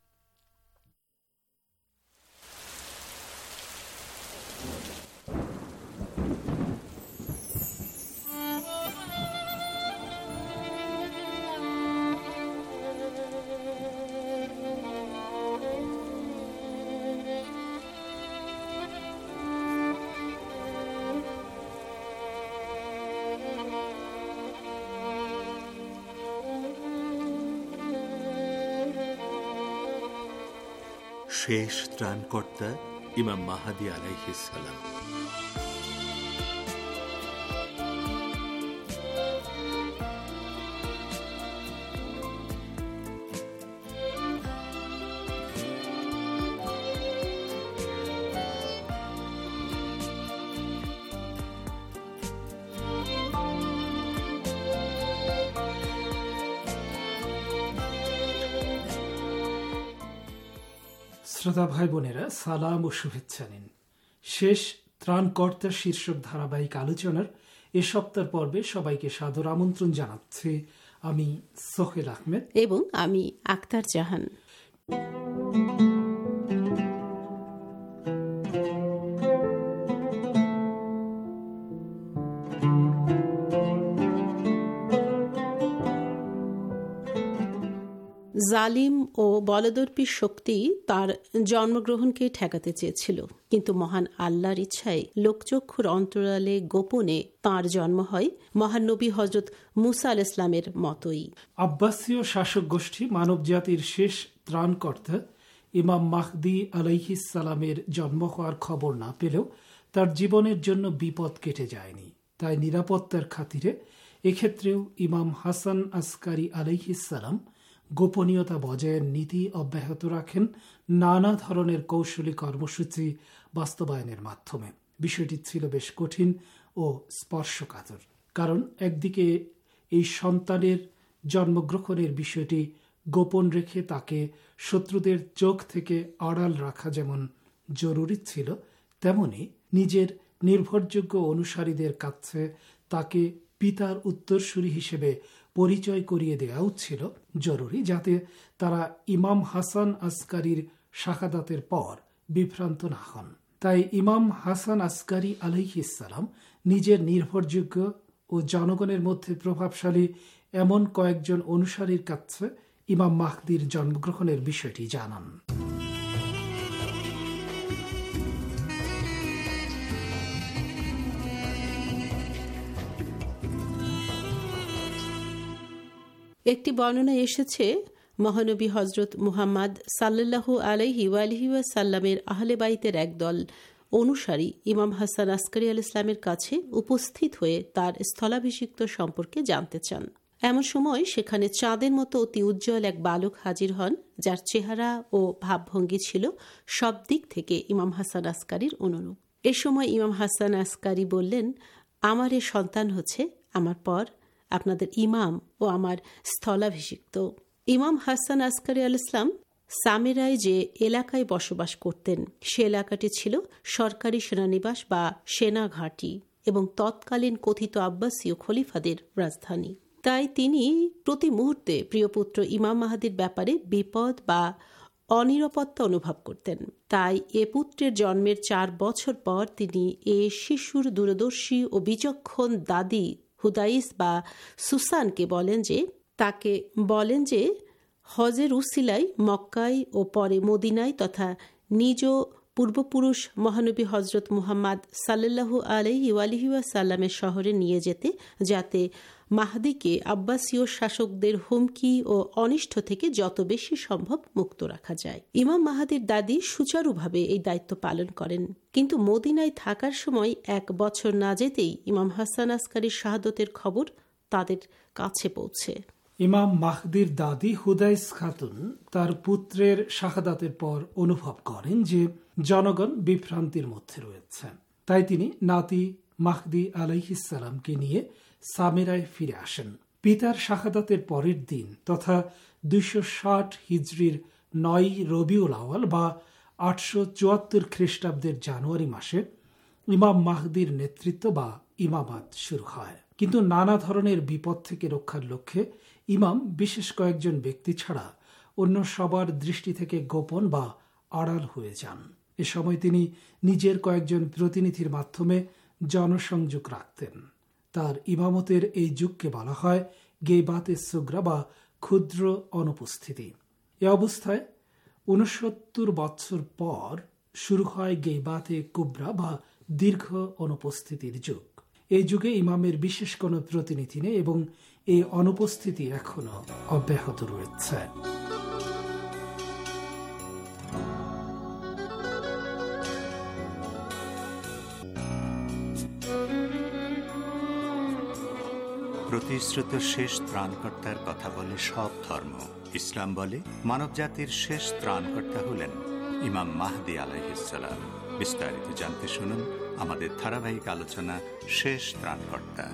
C: শেষ ত্রাণকর্তা ইমাম মাহদী আলাইহিস সালাম।
F: শ্রোতা ভাই বোনেরা, সালাম ও শুভেচ্ছা নিন। শেষ ত্রাণকর্তা শীর্ষক ধারাবাহিক আলোচনার এ সপ্তাহ পর্বে সবাইকে সাদর আমন্ত্রণ জানাচ্ছি আমি সোহেল আহমেদ
G: এবং আমি আক্তার জাহান। জালিম ও বলদর্পী শক্তি তার জন্মগ্রহণকে ঠেকাতে চেয়েছিল, কিন্তু মহান আল্লাহর ইচ্ছায় লোকচক্ষুর অন্তরালে গোপনে তাঁর জন্ম হয় মহান নবী হযরত মুসা আলাইহিস সালামের মতোই।
F: আব্বাসীয় শাসক গোষ্ঠী মানব জাতির শেষ ত্রাণকর্তা ইমাম মাহদী আলাইহিস সালামের জন্ম হওয়ার খবর না পেলেও তার জীবনের জন্য বিপদ কেটে যায়নি। তাই নিরাপত্তার খাতিরে এক্ষেত্রেও ইমাম হাসান আসকারী আলাইহিস সালাম গোপনীয়তা বজায়ের নীতি অব্যাহত রাখেন নানা ধরনের কৌশলী কর্মসূচি বাস্তবায়নের মাধ্যমে। বিষয়টি ছিল বেশ কঠিন ও স্পর্শকাতর, কারণ একদিকে এই সন্তানের জন্মগ্রহণের বিষয়টি গোপন রেখে তাকে শত্রুদের চোখ থেকে আড়াল রাখা যেমন জরুরি ছিল, তেমনি নিজের নির্ভরযোগ্য অনুসারীদের কাছে তাকে পিতার উত্তরসূরি হিসেবে পরিচয় করিয়ে দেওয়াও ছিল জরুরি, যাতে তারা ইমাম হাসান আসকারীর শাহাদাতের পর বিভ্রান্ত না হন। তাই ইমাম হাসান আসকারী আলাইহিস সালাম নিজের নির্ভরযোগ্য ও জনগণের মধ্যে প্রভাবশালী এমন কয়েকজন অনুসারীর কাছে ইমাম মাহদীর জন্মগ্রহণের বিষয়টি জানান।
G: একটি বর্ণনা এসেছে, মহানবী হযরত মুহাম্মদ সাল্লাল্লাহু আলাইহি ওয়াসাল্লামের আহলে বাইতের একদল অনুসারী ইমাম হাসান আসকারী আলাইহিস সালামের কাছে উপস্থিত হয়ে তার স্থলাভিষিক্ত সম্পর্কে জানতে চান। এমন সময় সেখানে চাঁদের মতো অতি উজ্জ্বল এক বালক হাজির হন, যার চেহারা ও ভাবভঙ্গি ছিল সব দিক থেকে ইমাম হাসান আসকারীর অনুরূপ। এ সময় ইমাম হাসান আসকারী বললেন, আমার এ সন্তান হচ্ছে আমার পর আপনাদের ইমাম ও আমার স্থলাভিষিক্ত। ইমাম হাসান আসকারী আলাইহিস সালাম সামেরায় যে এলাকায় বসবাস করতেন সে এলাকাটি ছিল সরকারি সেনানিবাস বা সেনা ঘাঁটি এবং তৎকালীন কথিত আব্বাসীয় খলিফাদের রাজধানী। তাই তিনি প্রতি মুহূর্তে প্রিয়পুত্র ইমাম মাহাদির ব্যাপারে বিপদ বা অনিরাপত্তা অনুভব করতেন। তাই এ পুত্রের জন্মের 4 বছর পর তিনি এ শিশুর দূরদর্শী ও বিচক্ষণ দাদি হুদাইস বা সুসানকে বলেন যে হজের উসিলায় মক্কায় ও পরে মদিনায় তথা নিজ পূর্বপুরুষ মহানবী হজরত মুহাম্মদ সাল্লাল্লাহু আলাইহি ওয়ালিহি ওয়াসাল্লামের শহরে নিয়ে যেতে, যাতে মাহদিকে আব্বাসীয় শাসকদের হুমকি ও অনিষ্ট থেকে যত বেশি সম্ভব মুক্ত রাখা যায়। ইমাম মাহাদির দাদি সুচারুভাবে এই দায়িত্ব পালন করেন, কিন্তু মদিনায় থাকার সময় 1 বছর না যেতেই ইমাম হাসান আসকারীর শাহাদতের খবর তাদের কাছে পৌঁছে।
F: ইমাম মাহদির দাদি হুদাইস খাতুন তার পুত্রের শাহাদাতের পর অনুভব করেন যে জনগণ বিভ্রান্তির মধ্যে রয়েছে। তাই তিনি নাতি মাহদি আলাইহিসসালামকে নিয়ে সামেরায় ফিরে আসেন। পিতার শাহাদাতের পরের দিন তথা 260 হিজরির 9 রবিউল আওয়াল বা 874 খ্রিস্টাব্দের জানুয়ারি মাসে ইমাম মাহদির নেতৃত্ব বা ইমামাত শুরু হয়। কিন্তু নানা ধরনের বিপদ থেকে রক্ষার লক্ষ্যে ইমাম বিশেষ কয়েকজন ব্যক্তি ছাড়া অন্য সবার দৃষ্টি থেকে গোপন বা আড়াল হয়ে যান। এ সময় তিনি নিজের কয়েকজন প্রতিনিধির মাধ্যমে জনসংযোগ রাখতেন। তার ইমামতের এই যুগকে বলা হয় গেবাতে সুগরা বা ক্ষুদ্র অনুপস্থিতি। এ অবস্থায় 69 বছর পর শুরু হয় গেবাতে কুবরা বা দীর্ঘ অনুপস্থিতির যুগ। এই যুগে ইমামের বিশেষ কোনো প্রতিনিধি নেই এবং এই অনুপস্থিতি এখনো অব্যাহত রয়েছে।
A: প্রতিশ্রুত শেষ ত্রাণকর্তার কথা বলে সব ধর্ম। ইসলাম বলে মানবজাতির শেষ ত্রাণকর্তা হলেন ইমাম মাহদি আলাইহিসসালাম। বিস্তারিত জানতে শুনুন আমাদের ধারাবাহিক আলোচনা শেষ ত্রাণকর্তা।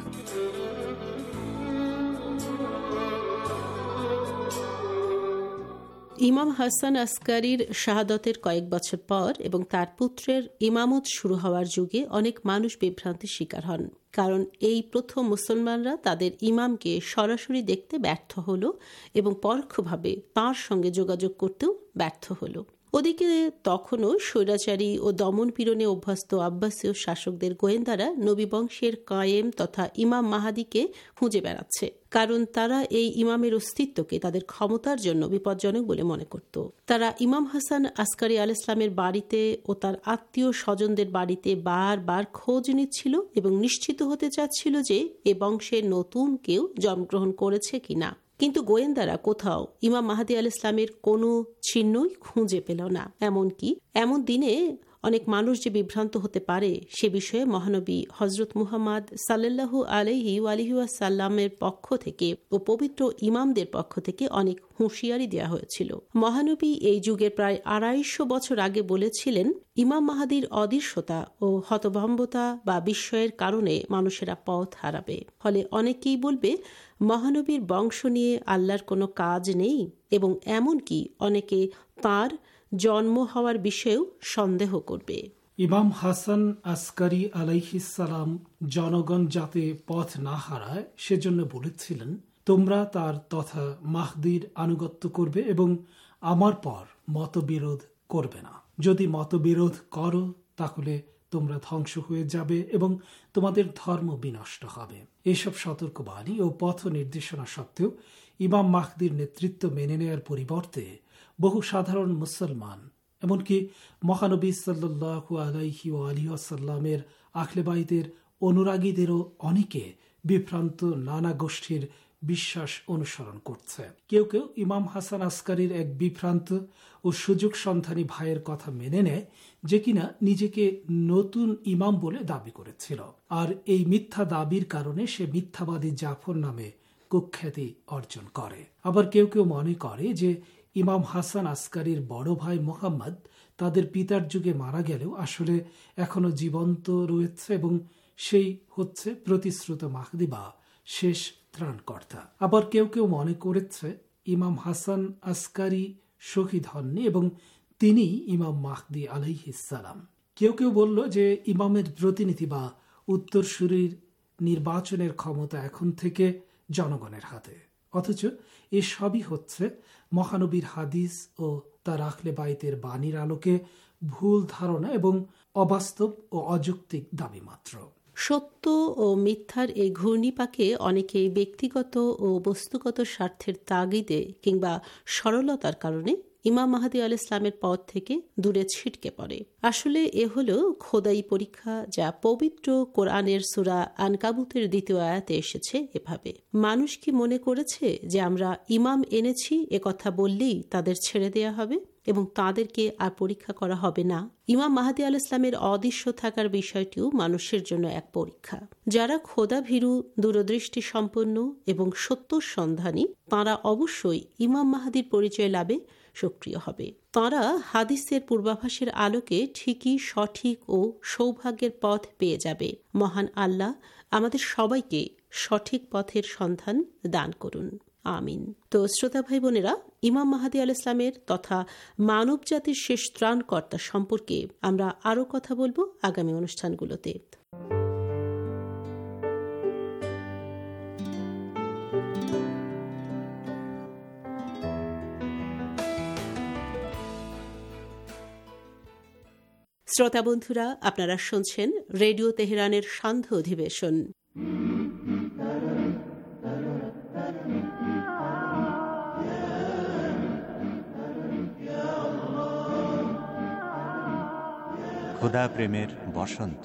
G: ইমাম হাসান আসকারীর শাহাদতের কয়েক বছর পর এবং তার পুত্রের ইমামত শুরু হওয়ার যুগে অনেক মানুষ বিভ্রান্তির শিকার হন, কারণ এই প্রথম মুসলমানরা তাদের ইমামকে সরাসরি দেখতে ব্যর্থ হল এবং পরোক্ষভাবে তাঁর সঙ্গে যোগাযোগ করতেও ব্যর্থ হল। ওদিকে তখনও স্বৈরাচারী ও দমনপীড়নে অভ্যস্ত আব্বাসীয় শাসকদের গোয়েন্দারা নবী বংশের কায়েম তথা ইমাম মাহাদিকে খুঁজে বেড়াচ্ছে, কারণ তারা এই ইমামের অস্তিত্বকে তাদের ক্ষমতার জন্য বিপজ্জনক বলে মনে করত। তারা ইমাম হাসান আসকারী আল ইসলামের বাড়িতে ও তার আত্মীয় স্বজনদের বাড়িতে বারবার খোঁজ নিচ্ছিল এবং নিশ্চিত হতে চাচ্ছিল যে এ বংশের নতুন কেউ জন্মগ্রহণ করেছে কিনা। কিন্তু গোয়েন্দারা কোথাও ইমাম মাহাদি আল ইসলামের কোনো চিহ্নই খুঁজে পেল না। এমনকি এমন দিনে অনেক মানুষ যে বিভ্রান্ত হতে পারে সে বিষয়ে মহানবী হজরত মুহাম্মদ সাল্লাল্লাহু আলাইহি ওয়ালিহি ওয়াসাল্লামের পক্ষ থেকে ও পবিত্র ইমামদের পক্ষ থেকে অনেক হুঁশিয়ারি দেওয়া হয়েছিল। মহানবী এই যুগের প্রায় 250 বছর আগে বলেছিলেন, ইমাম মাহাদির অদৃশ্যতা ও হতভম্বতা বা বিস্ময়ের কারণে মানুষেরা পথ হারাবে। ফলে অনেকেই বলবে মহানবীর বংশ নিয়ে আল্লাহর কোনো কাজ নেই এবং এমনকি অনেকে তার জন্ম হওয়ার বিষয়েও সন্দেহ করবে।
F: ইমাম হাসান আসকারী আলাইহিসসালাম জনগণ যাতে পথ না হারায় সেজন্য বলেছিলেন, তোমরা তার তথা মাহদির আনুগত্য করবে এবং আমার পর মতবিরোধ করবে না। যদি মতবিরোধ করো তাহলে তোমরা ধ্বংস হয়ে যাবে এবং তোমাদের ধর্ম বিনষ্ট হবে। এইসব সতর্কবাণী ও পথ নির্দেশনা সত্ত্বেও ইমাম মাহদির নেতৃত্ব মেনে নেওয়ার পরিবর্তে বহু সাধারণ মুসলমান, এমনকি মহানবী সাল্লাল্লাহু আলাইহি ওয়ালিহি ওয়াসাল্লামের আহলে বাইতের অনুরাগীদেরও অনেকে বিভ্রান্ত নানা গোষ্ঠীর বিশ্বাস অনুসরণ করছে। কেউ কেউ ইমাম হাসান আসকারীর এক বিভ্রান্ত ও সুযোগ সন্ধানী ভাইয়ের কথা মেনে নেয় যে কিনা নিজেকে নতুন ইমাম বলে দাবি করেছিল, আর এই মিথ্যা দাবির কারণে সে মিথ্যাবাদী জাফর নামে কুখ্যাতি অর্জন করে। আবার কেউ কেউ মনে করে যে ইমাম হাসান আসকারীর বড় ভাই মুহাম্মদ তাদের পিতার যুগে মারা গেলেও আসলে এখনো জীবন্ত রয়েছে এবং সেই হচ্ছে প্রতিশ্রুত মাহদি বা শেষ ত্রাণকর্তা। আবার কেউ কেউ মনে করেছে ইমাম হাসান আসকারী শহীদ হননি এবং তিনি ইমাম মাহদি আলাইহিসসালাম। কেউ কেউ বলল যে ইমামের প্রতিনিধি বা উত্তরসূরির নির্বাচনের ক্ষমতা এখন থেকে জনগণের হাতে। অথচ এ সবই হচ্ছে মহানবীর হাদিস ও তার আহলে বাইতের বাণীর আলোকে ভুল ধারণা এবং অবাস্তব ও অযৌক্তিক দাবি মাত্র।
G: সত্য ও মিথ্যার এই ঘূর্ণিপাকে অনেকেই ব্যক্তিগত ও বস্তুগত স্বার্থের তাগিদে কিংবা সরলতার কারণে ইমাম মাহদী আলাইহিস সালামের পথ থেকে দূরে ছিটকে পড়ে। আসলে এ হলো খোদাই পরীক্ষা, যা পবিত্র কোরআনের সূরা আনকাবুতের ২য় আয়াতে এসেছে এভাবে: মানুষ কি মনে করেছে যে আমরা ইমাম এনেছি এ কথা বললেই তাদের ছেড়ে দেয়া হবে এবং তাদেরকে আর পরীক্ষা করা হবে না? ইমাম মাহদী আলাইহিস সালামের অদৃশ্য থাকার বিষয়টিও মানুষের জন্য এক পরীক্ষা। যারা খোদা ভীরু, দূরদৃষ্টি সম্পন্ন এবং সত্য সন্ধানী, তাঁরা অবশ্যই ইমাম মাহদীর পরিচয় লাভে সক্রিয় হবে। তাঁরা হাদিসের পূর্বাভাসের আলোকে ঠিকই সঠিক ও সৌভাগ্যের পথ পেয়ে যাবে। মহান আল্লাহ আমাদের সবাইকে সঠিক পথের সন্ধান দান করুন, আমিন। তো শ্রোতা ভাই বোনেরা, ইমাম মাহদী আলাইহিস সালামের তথা মানব জাতির শেষ ত্রাণকর্তা সম্পর্কে আমরা আরও কথা বলবো আগামী অনুষ্ঠানগুলোতে। শ্রোতা বন্ধুরা, আপনারা শুনছেন রেডিও তেহরানের সান্ধ্য অধিবেশন।
A: খোদা প্রেমের বসন্ত।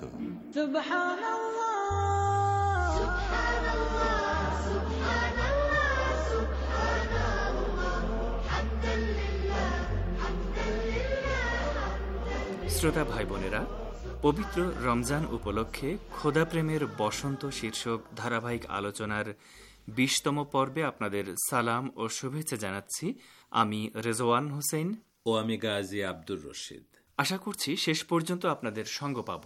H: শ্রোতা ভাই বোনেরা, পবিত্র রমজান উপলক্ষে খোদা প্রেমের বসন্ত শীর্ষক ধারাবাহিক আলোচনার ২০তম পর্বে আপনাদের সালাম ও শুভেচ্ছা জানাচ্ছি। আমি রেজওয়ান হোসেন
C: ও আমি গাজী আব্দুর রশিদ।
H: আশা করছি শেষ পর্যন্ত আপনাদের সঙ্গ পাব।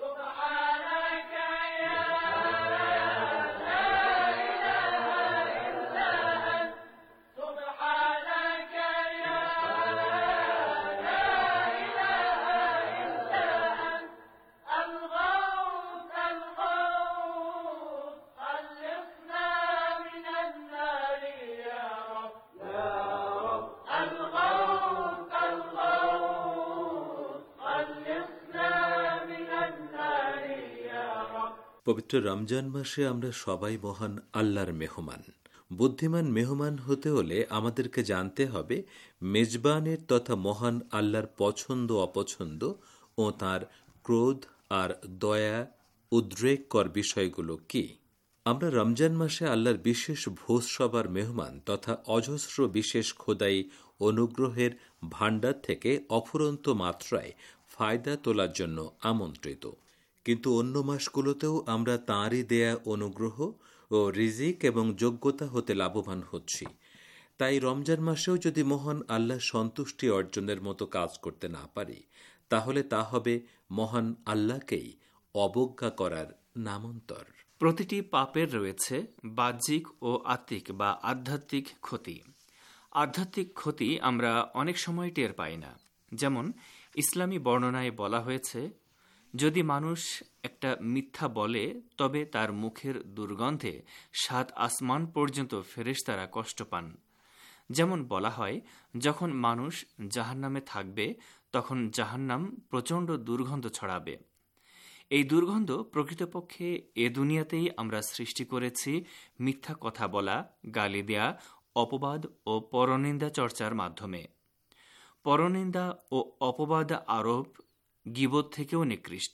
C: পবিত্র রমজান মাসে আমরা সবাই মহান আল্লাহর মেহমান। বুদ্ধিমান মেহমান হতে হলে আমাদেরকে জানতে হবে মেজবানের তথা মহান আল্লাহর পছন্দ অপছন্দ ও তার ক্রোধ আর দয়া উদ্রেককর বিষয়গুলো কি। আমরা রমজান মাসে আল্লাহর বিশেষ ভোজ সবার মেহমান তথা অজস্র বিশেষ খোদাই অনুগ্রহের ভাণ্ডার থেকে অফুরন্ত মাত্রায় ফায়দা তোলার জন্য আমন্ত্রিত। কিন্তু অন্য মাসগুলোতেও আমরা তাঁরই দেয়া অনুগ্রহ ও রিজিক এবং যোগ্যতা হতে লাভবান হচ্ছি। তাই রমজান মাসেও যদি মহান আল্লাহ সন্তুষ্টি অর্জনের মতো কাজ করতে না পারি, তাহলে তা হবে মহান আল্লাহকেই অবজ্ঞা করার নামান্তর।
H: প্রতিটি পাপের রয়েছে বাহ্যিক ও আত্মিক বা আধ্যাত্মিক ক্ষতি। আধ্যাত্মিক ক্ষতি আমরা অনেক সময় টের পাই না। যেমন ইসলামী বর্ণনায় বলা হয়েছে, যদি মানুষ একটা মিথ্যা বলে তবে তার মুখের দুর্গন্ধে ৭ আসমান পর্যন্ত ফেরেশতারা কষ্ট পান। যেমন বলা হয়, যখন মানুষ জাহান্নামে থাকবে তখন জাহান্নাম প্রচণ্ড দুর্গন্ধ ছড়াবে। এই দুর্গন্ধ প্রকৃতপক্ষে এ দুনিয়াতেই আমরা সৃষ্টি করেছি মিথ্যা কথা বলা, গালি দেয়া, অপবাদ ও পরনিন্দা চর্চার মাধ্যমে। পরনিন্দা ও অপবাদ আরোপ গীবত থেকেও নিকৃষ্ট।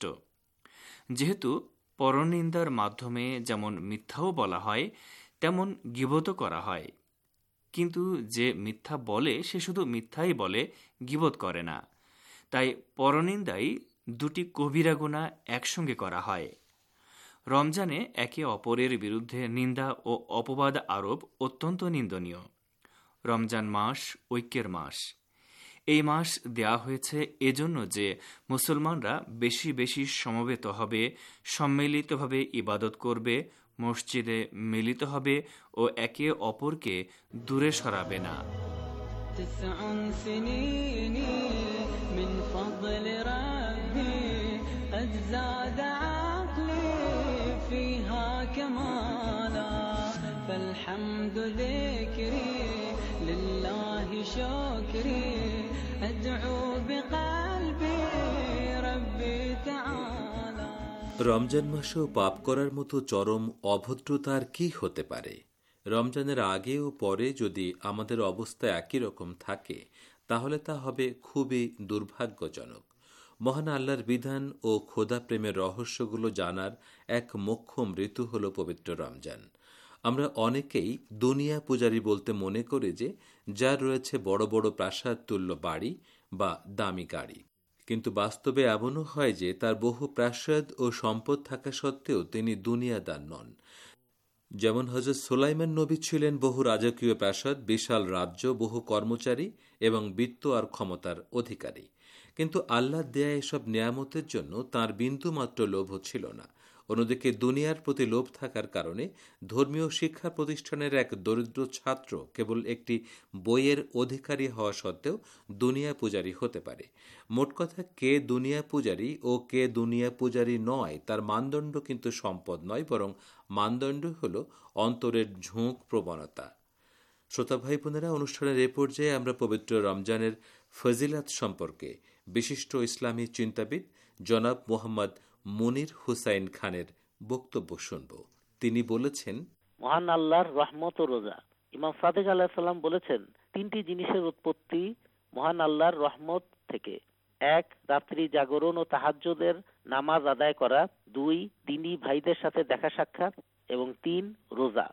H: যেহেতু পরনিন্দার মাধ্যমে যেমন মিথ্যাও বলা হয়, তেমন গীবতও করা হয়। কিন্তু যে মিথ্যা বলে সে শুধু মিথ্যাই বলে, গীবত করে না। তাই পরনিন্দাই দুটি কবিরা গুনাহ একসঙ্গে করা হয়। রমজানে একে অপরের বিরুদ্ধে নিন্দা ও অপবাদ আরোপ অত্যন্ত নিন্দনীয়। রমজান মাস ঐক্যের মাস। এই মাস দেয়া হয়েছে এজন্য যে মুসলমানরা বেশি বেশি সমবেত হবে, সম্মিলিতভাবে ইবাদত করবে, মসজিদে মিলিত হবে ও একে অপরকে দূরে সরাবে না।
I: فالحمد ذكري لله شكري أدعو بقلبي ربي تعالى
C: রমজান মাসেও পাপ করার মতো চরম অভদ্রতার কি হতে পারে? রমজানের আগে ও পরে যদি আমাদের অবস্থা একই রকম থাকে তাহলে তা হবে খুবই দুর্ভাগ্যজনক। মহান আল্লাহর বিধান ও খোদা প্রেমের রহস্যগুলো জানার এক মোক্ষম ঋতু হল পবিত্র রমজান। আমরা অনেকেই দুনিয়া পূজারী বলতে মনে করি যে যার রয়েছে বড় বড় প্রাসাদ তুল্য বাড়ি বা দামি গাড়ি, কিন্তু বাস্তবে এমনও হয় যে তার বহু প্রাসাদ ও সম্পদ থাকা সত্ত্বেও তিনি দুনিয়াদার নন। যেমন হযরত সুলাইমান নবী ছিলেন বহু রাজকীয় প্রাসাদ, বিশাল রাজ্য, বহু কর্মচারী এবং বিত্ত আর ক্ষমতার অধিকারী, কিন্তু আল্লাহর দেয়া এসব নিয়ামতের জন্য তার বিন্দুমাত্র লোভ ছিল না। অন্যদিকে দুনিয়ার প্রতি লোভ থাকার কারণে ধর্মীয় শিক্ষা প্রতিষ্ঠানের এক দরিদ্র ছাত্র কেবল একটি বইয়ের অধিকারী হওয়া সত্ত্বেও দুনিয়া পূজারী হতে পারে। মোট কথা, কে দুনিয়া পূজারী ও কে দুনিয়া পূজারী নয় তার মানদণ্ড কিন্তু সম্পদ নয়, বরং মানদণ্ড হল অন্তরের ঝোঁক প্রবণতা। শ্রোতা ভাই বোনেরা, অনুষ্ঠানের এ পর্যায়ে আমরা পবিত্র রমজানের ফজিলাত সম্পর্কে বিশিষ্ট ইসলামী চিন্তাবিদ জনাব মোহাম্মদ মুনির হুসাইন খানের বক্তব্য শুনব। তিনি বলেছেন,
J: মহান আল্লাহর রহমত ও রোজা। ইমাম সাদিক আলাইহিস সালাম বলেছেন, তিনটি জিনিসের উৎপত্তি মহান আল্লাহর রহমত থেকে: 1. রাত্রি জাগরণ ও তাহাজ্জুদের নামাজ আদায় করা, 2. দ্বীনি ভাইদের সাথে দেখা সাক্ষাৎ এবং 3. রোজা।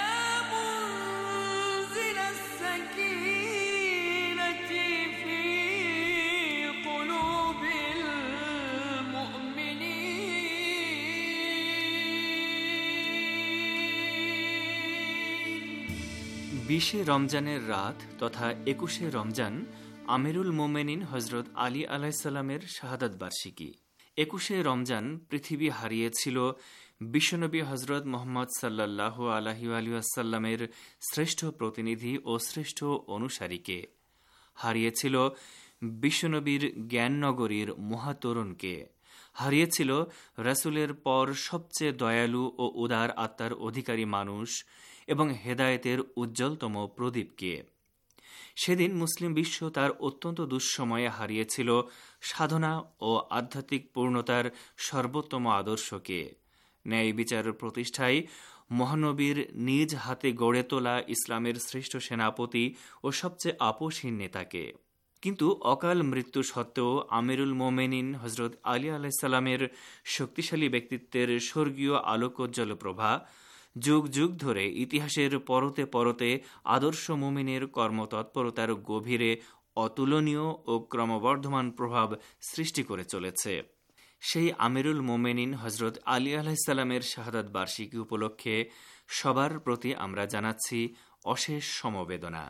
H: বিশে রমজানের রাত তথা 21শে রমজান আমিরুল মোমেনিন হজরত আলী আলাইসাল্লামের শাহাদাত বার্ষিকী। 21শে রমজান পৃথিবী হারিয়েছিল বিশ্বনবী হজরত মোহাম্মদ সাল্লাল্লাহু আলাইহি ওয়াসাল্লামের শ্রেষ্ঠ প্রতিনিধি ও শ্রেষ্ঠ অনুসারীকে, হারিয়েছিল বিশ্বনবীর জ্ঞাননগরীর মহাতরুণকে, হারিয়েছিল রাসূলের পর সবচেয়ে দয়ালু ও উদার আত্মার অধিকারী মানুষ এবং হেদায়েতের উজ্জ্বলতম প্রদীপকে। সেদিন মুসলিম বিশ্ব তার অত্যন্ত দুঃসময়ে হারিয়েছিল সাধনা ও আধ্যাত্মিক পূর্ণতার সর্বোত্তম আদর্শকে, ন্যায় বিচার প্রতিষ্ঠায় মহানবীর নিজ হাতে গড়ে তোলা ইসলামের শ্রেষ্ঠ সেনাপতি ও সবচেয়ে আপোষহীন নেতাকে। কিন্তু অকাল মৃত্যু সত্ত্বেও আমিরুল মোমেনিন হজরত আলী আলাইসাল্লামের শক্তিশালী ব্যক্তিত্বের স্বর্গীয় আলোকোজ্জ্বল প্রভা যুগ যুগ ধরে ইতিহাসের পরতে পরতে আদর্শ মুমিনের কর্মতৎপরতার গভীরে অতুলনীয় ও ক্রমবর্ধমান প্রভাব সৃষ্টি করে চলেছে। সেই আমিরুল মোমেনিন হজরত আলী আলাইসাল্লামের শাহাদাত বার্ষিকী উপলক্ষে সবার প্রতি আমরা জানাচ্ছি অশেষ সমবেদনা।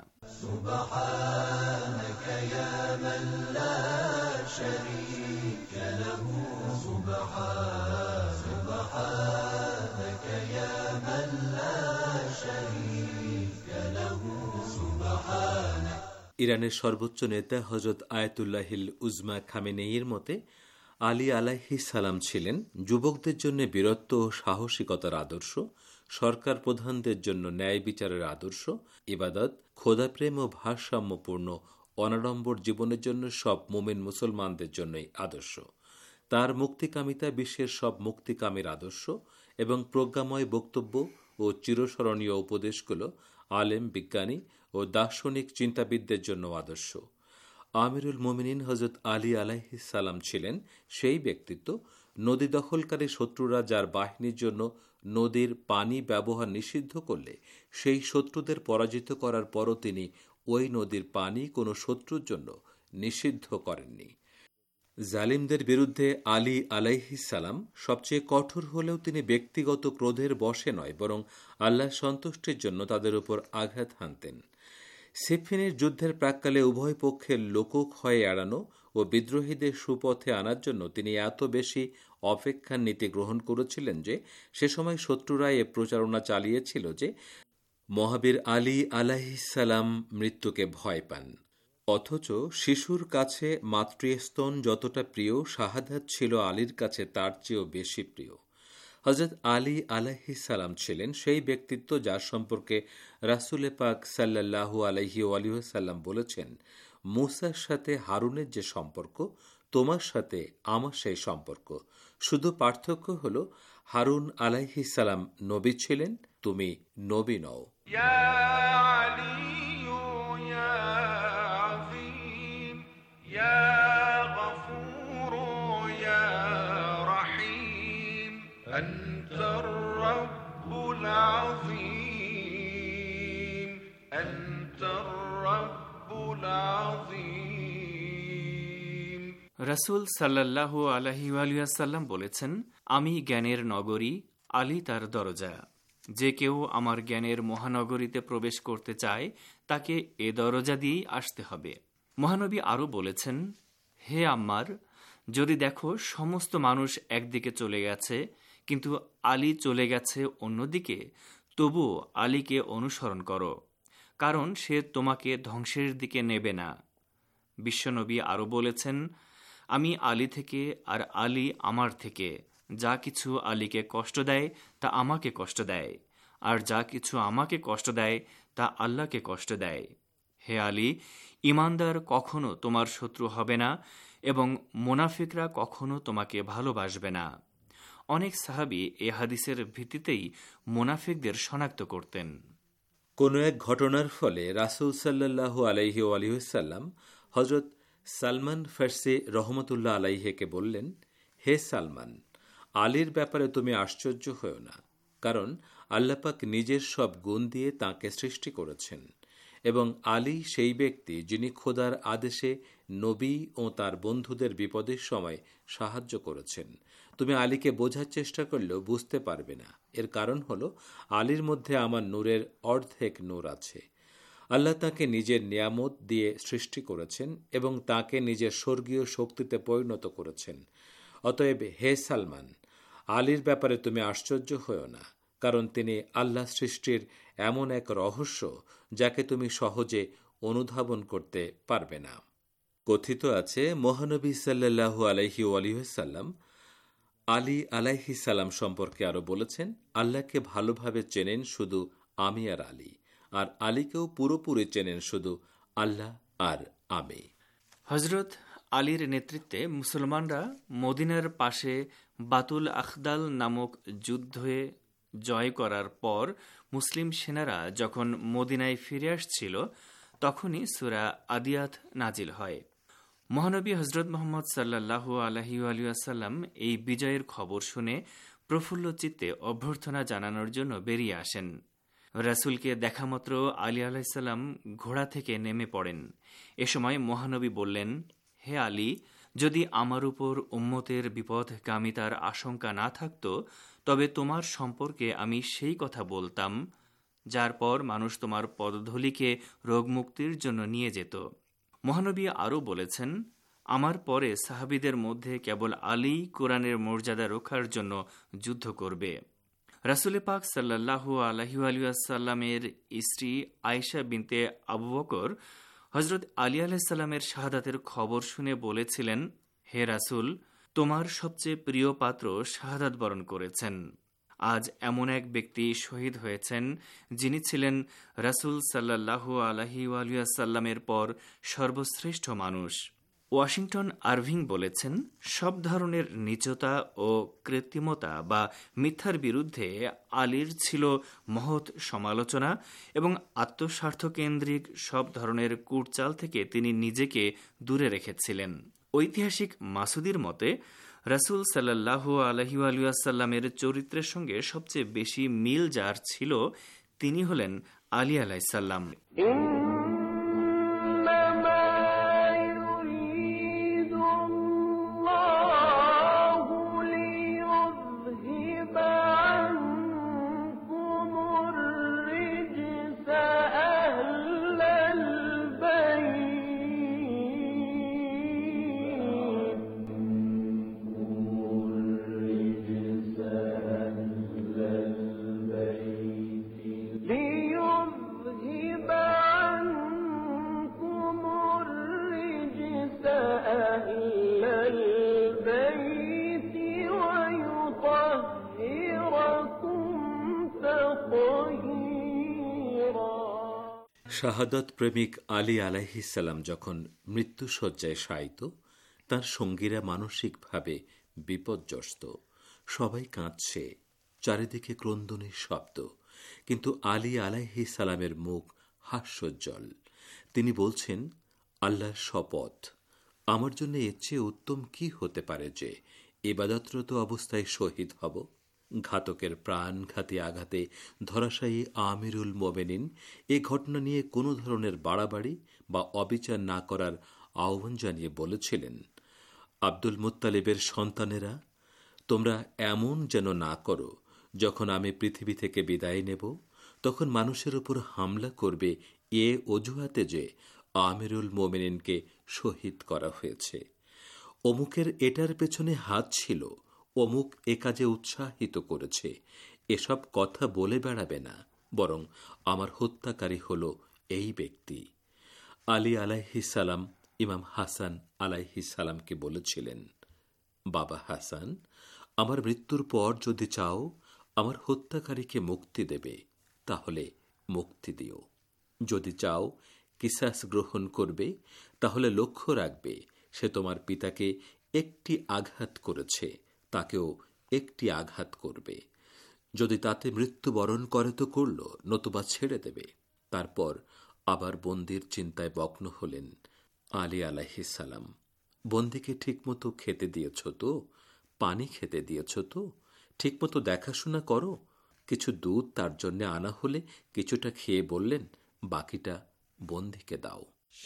C: ইরানের সর্বোচ্চ নেতা হযরত আয়াতুল্লাহিল উজমা খামেনেয়ির মতে আলী আলাইহিস সালাম ছিলেন যুবকদের জন্য বীরত্ব ও সাহসিকতার আদর্শ, সরকার প্রধানদের জন্য ন্যায় বিচারের আদর্শ, ইবাদত, খোদাপ্রেম ও ভারসাম্যপূর্ণ অনাড়ম্বর জীবনের জন্য সব মুমিন মুসলমানদের জন্যই আদর্শ। তার মুক্তিকামিতা বিশ্বের সব মুক্তিকামীর আদর্শ এবং প্রজ্ঞাময় বক্তব্য ও চিরস্মরণীয় উপদেশগুলো আলেম, বিজ্ঞানী ও দার্শনিক চিন্তাবিদদের জন্য আদর্শ। আমিরুল মোমিনিন হযরত আলী আলাইহিস সালাম ছিলেন সেই ব্যক্তিত্ব, নদী দখলকারী শত্রুরা যার বাহিনীর জন্য নদীর পানি ব্যবহার নিষিদ্ধ করলে সেই শত্রুদের পরাজিত করার পরও তিনি ওই নদীর পানি কোনো শত্রুর জন্য নিষিদ্ধ করেননি। জালিমদের বিরুদ্ধে আলী আলাইহিস সালাম সবচেয়ে কঠোর হলেও তিনি ব্যক্তিগত ক্রোধের বশে নয়, বরং আল্লাহর সন্তুষ্টির জন্য তাদের উপর আঘাত হানতেন। সিফিনের যুদ্ধের প্রাক্কালে উভয় পক্ষের লোকক্ষয় এড়ানো ও বিদ্রোহীদের সুপথে আনার জন্য তিনি এত বেশি অপেক্ষার নীতি গ্রহণ করেছিলেন যে সে সময় শত্রুরা এ প্রচারণা চালিয়েছিল যে মহাবীর আলী আলাইহিস সালাম মৃত্যুকে ভয় পান। অথচ শিশুর কাছে মাতৃস্তন যতটা প্রিয়, শাহাদাত ছিল আলীর কাছে তার চেয়েও বেশি প্রিয়। হযরত আলী আলাইহিস সালাম ছিলেন সেই ব্যক্তিত্ব যার সম্পর্কে রাসূল পাক সাল্লাল্লাহু আলাইহি ওয়াসাল্লাম বলেছেন, মূসার সাথে হারুনের যে সম্পর্ক, তোমার সাথে আমার সেই সম্পর্ক। শুধু পার্থক্য হলো হারুন আলাইহিস সালাম নবী ছিলেন, তুমি নবী নও।
H: রাসূল সাল্লাল্লাহু আলাইহি ওয়াসাল্লাম বলেছেন, আমি জ্ঞানের নগরী, আলী তার দরজা। যে কেউ আমার জ্ঞানের মহানগরীতে প্রবেশ করতে চায় তাকে এ দরজা দিয়েই আসতে হবে। মহানবী আরও বলেছেন, হে আম্মার, যদি দেখো সমস্ত মানুষ একদিকে চলে গেছে কিন্তু আলী চলে গেছে অন্যদিকে, তবুও আলীকে অনুসরণ করো, কারণ সে তোমাকে ধ্বংসের দিকে নেবে না। বিশ্বনবী আরও বলেছেন, আমি আলী থেকে আর আলী আমার থেকে। যা কিছু আলীকে কষ্ট দেয় তা আমাকে কষ্ট দেয়, আর যা কিছু আমাকে কষ্ট দেয় তা আল্লাহকে কষ্ট দেয়। হে আলী, ঈমানদার কখনো তোমার শত্রু হবে না এবং মুনাফিকরা কখনো তোমাকে ভালোবাসবে না। অনেক সাহাবী এ হাদিসের ভিত্তিতেই মুনাফিকদের শনাক্ত করতেন।
C: কোন এক ঘটনার ফলে রাসূল সাল্লাল্লাহু আলাইহি ওয়াসাল্লাম হযরত সালমান ফার্সি রহমতুল্লাহ আলাইহিকে বললেন, হে সালমান, আলীর ব্যাপারে তুমি আশ্চর্য হও না, কারণ আল্লাহ পাক নিজের সব গুণ দিয়ে তাঁকে সৃষ্টি করেছেন এবং আলী সেই ব্যক্তি যিনি খোদার আদেশে নবী ও তার বন্ধুদের বিপদের সময় সাহায্য করেছেন। তুমি আলীকে বোঝার চেষ্টা করলেও বুঝতে পারবে না। এর কারণ হলো আলীর মধ্যে আমার নূরের অর্ধেক নূর আছে। আল্লাহ তাকে নিজের নিয়ামত দিয়ে সৃষ্টি করেছেন এবং তাকে নিজের স্বর্গীয় শক্তিতে পরিণত করেছেন। অতএব হে সালমান, আলীর ব্যাপারে তুমি আশ্চর্য হও না, কারণ তিনি আল্লাহ সৃষ্টির এমন এক রহস্য যাকে তুমি সহজে অনুধাবন করতে পারবে না। কথিত আছে, মহানবী সাল্লাল্লাহু আলাইহি ওয়াসাল্লাম আলী আলাইহিস সালাম সম্পর্কে আরো বলেছেন, আল্লাহকে ভালোভাবে চেনেন শুধু আমি আর আলী, আর আলীকেও পুরোপুরি চেনেন শুধু আল্লাহ আর আমি।
H: হযরত আলীর নেতৃত্বে মুসলমানরা মদিনার পাশে বাতুল আখদাল নামক যুদ্ধে জয় করার পর মুসলিম সেনারা যখন মদিনায় ফিরে আসছিল, তখনই সূরা আদিয়াত নাজিল হয়। মহানবী হযরত মুহাম্মদ সাল্লাল্লাহু আলাইহি ওয়াসাল্লাম এই বিজয়ের খবর শুনে প্রফুল্ল চিত্তে অভ্যর্থনা জানানোর জন্য বেরিয়ে আসেন। রাসূলকে দেখামাত্র আলী আলাইহিস সালাম ঘোড়া থেকে নেমে পড়েন। এ সময় মহানবী বললেন, হে আলী, যদি আমার উপর উম্মতের বিপদগামিতার আশঙ্কা না থাকত, তবে তোমার সম্পর্কে আমি সেই কথা বলতাম যার পর মানুষ তোমার পদধূলিকে রোগমুক্তির জন্য নিয়ে যেত। মহানবী আরও বলেছেন, আমার পরে সাহাবীদের মধ্যে কেবল আলী কোরআনের মর্যাদা রক্ষার জন্য যুদ্ধ করবে। রাসূল পাক সাল্লাল্লাহু আলাইহি ওয়াসাল্লামের স্ত্রী আয়েশা বিনতে আবু বকর হযরত আলী আলাইহিস সালামের শাহাদাতের খবর শুনে বলেছিলেন, হে রাসূল, তোমার সবচেয়ে প্রিয় পাত্র শাহাদাত বরণ করেছেন। আজ এমন এক ব্যক্তি শহীদ হয়েছেন যিনি ছিলেন রাসূল সাল্লাল্লাহু আলাইহি ওয়াসাল্লামের পর সর্বশ্রেষ্ঠ মানুষ। ওয়াশিংটন আরভিং বলেছেন, সব ধরনের নীচতা ও কৃত্রিমতা বা মিথ্যার বিরুদ্ধে আলীর ছিল মহৎ সমালোচনা এবং আত্মস্বার্থকেন্দ্রিক সব ধরনের কূটচাল থেকে তিনি নিজেকে দূরে রেখেছিলেন। ঐতিহাসিক মাসুদির মতে রাসূল সাল্লাল্লাহু আলাইহি ওয়াসাল্লামের চরিত্রের সঙ্গে সবচেয়ে বেশি মিল যার ছিল তিনি হলেন আলী আলাইহিস সালাম।
K: ليذهب عنكم
C: শাহাদাত প্রেমিক আলী আলাইহিসসালাম যখন মৃত্যুশয্যায় শায়িত, তাঁর সঙ্গীরা মানসিকভাবে বিপর্যস্ত। সবাই কাঁদছে, চারিদিকে ক্রন্দনের শব্দ, কিন্তু আলী আলাইহিসসালামের মুখ হাস্যোজ্জ্বল। তিনি বলছেন, আল্লাহর শপথ, আমার জন্য এর চেয়ে উত্তম কি হতে পারে যে ইবাদতরত অবস্থায় শহীদ হব। ঘাতকের প্রাণঘাতী আঘাতে ধরাশায়ী আমিরুল মোমেনিন এ ঘটনা নিয়ে কোনো ধরনের বাড়াবাড়ি বা অবিচার না করার আহ্বান জানিয়ে বলেছিলেন, আব্দুল মুত্তালিবের সন্তানেরা, তোমরা এমন যেন না করো যখন আমি পৃথিবী থেকে বিদায় নেব তখন মানুষের উপর হামলা করবে এ অজুহাতে যে আমিরুল মোমেনিনকে শহীদ করা হয়েছে। অমুকের এটার পেছনে হাত ছিল, অমুক এ কাজে উৎসাহিত করেছে, এসব কথা বলে বেড়াবে না, বরং আমার হত্যাকারী হল এই ব্যক্তি। আলী আলাইহিসসালাম ইমাম হাসান আলাইহিসসালামকে বলেছিলেন, বাবা হাসান, আমার মৃত্যুর পর যদি চাও আমার হত্যাকারীকে মুক্তি দেবে তাহলে মুক্তি দিও, যদি চাও কিসাস গ্রহণ করবে তাহলে লক্ষ্য রাখবে সে তোমার পিতাকে একটি আঘাত করেছে, তাকেও একটি আঘাত করবে। যদি তাতে মৃত্যুবরণ করে তো করল, নতুবা ছেড়ে দেবে। তারপর আবার বন্দির চিন্তায় মগ্ন হলেন আলী আলাইহিসসালাম। বন্দিকে ঠিকমতো খেতে দিয়েছ তো? পানি খেতে দিয়েছ তো? ঠিকমতো দেখাশোনা করো? কিছু দুধ তার জন্য আনা হলে কিছুটা খেয়ে বললেন, বাকিটা বন্দিকে দাও।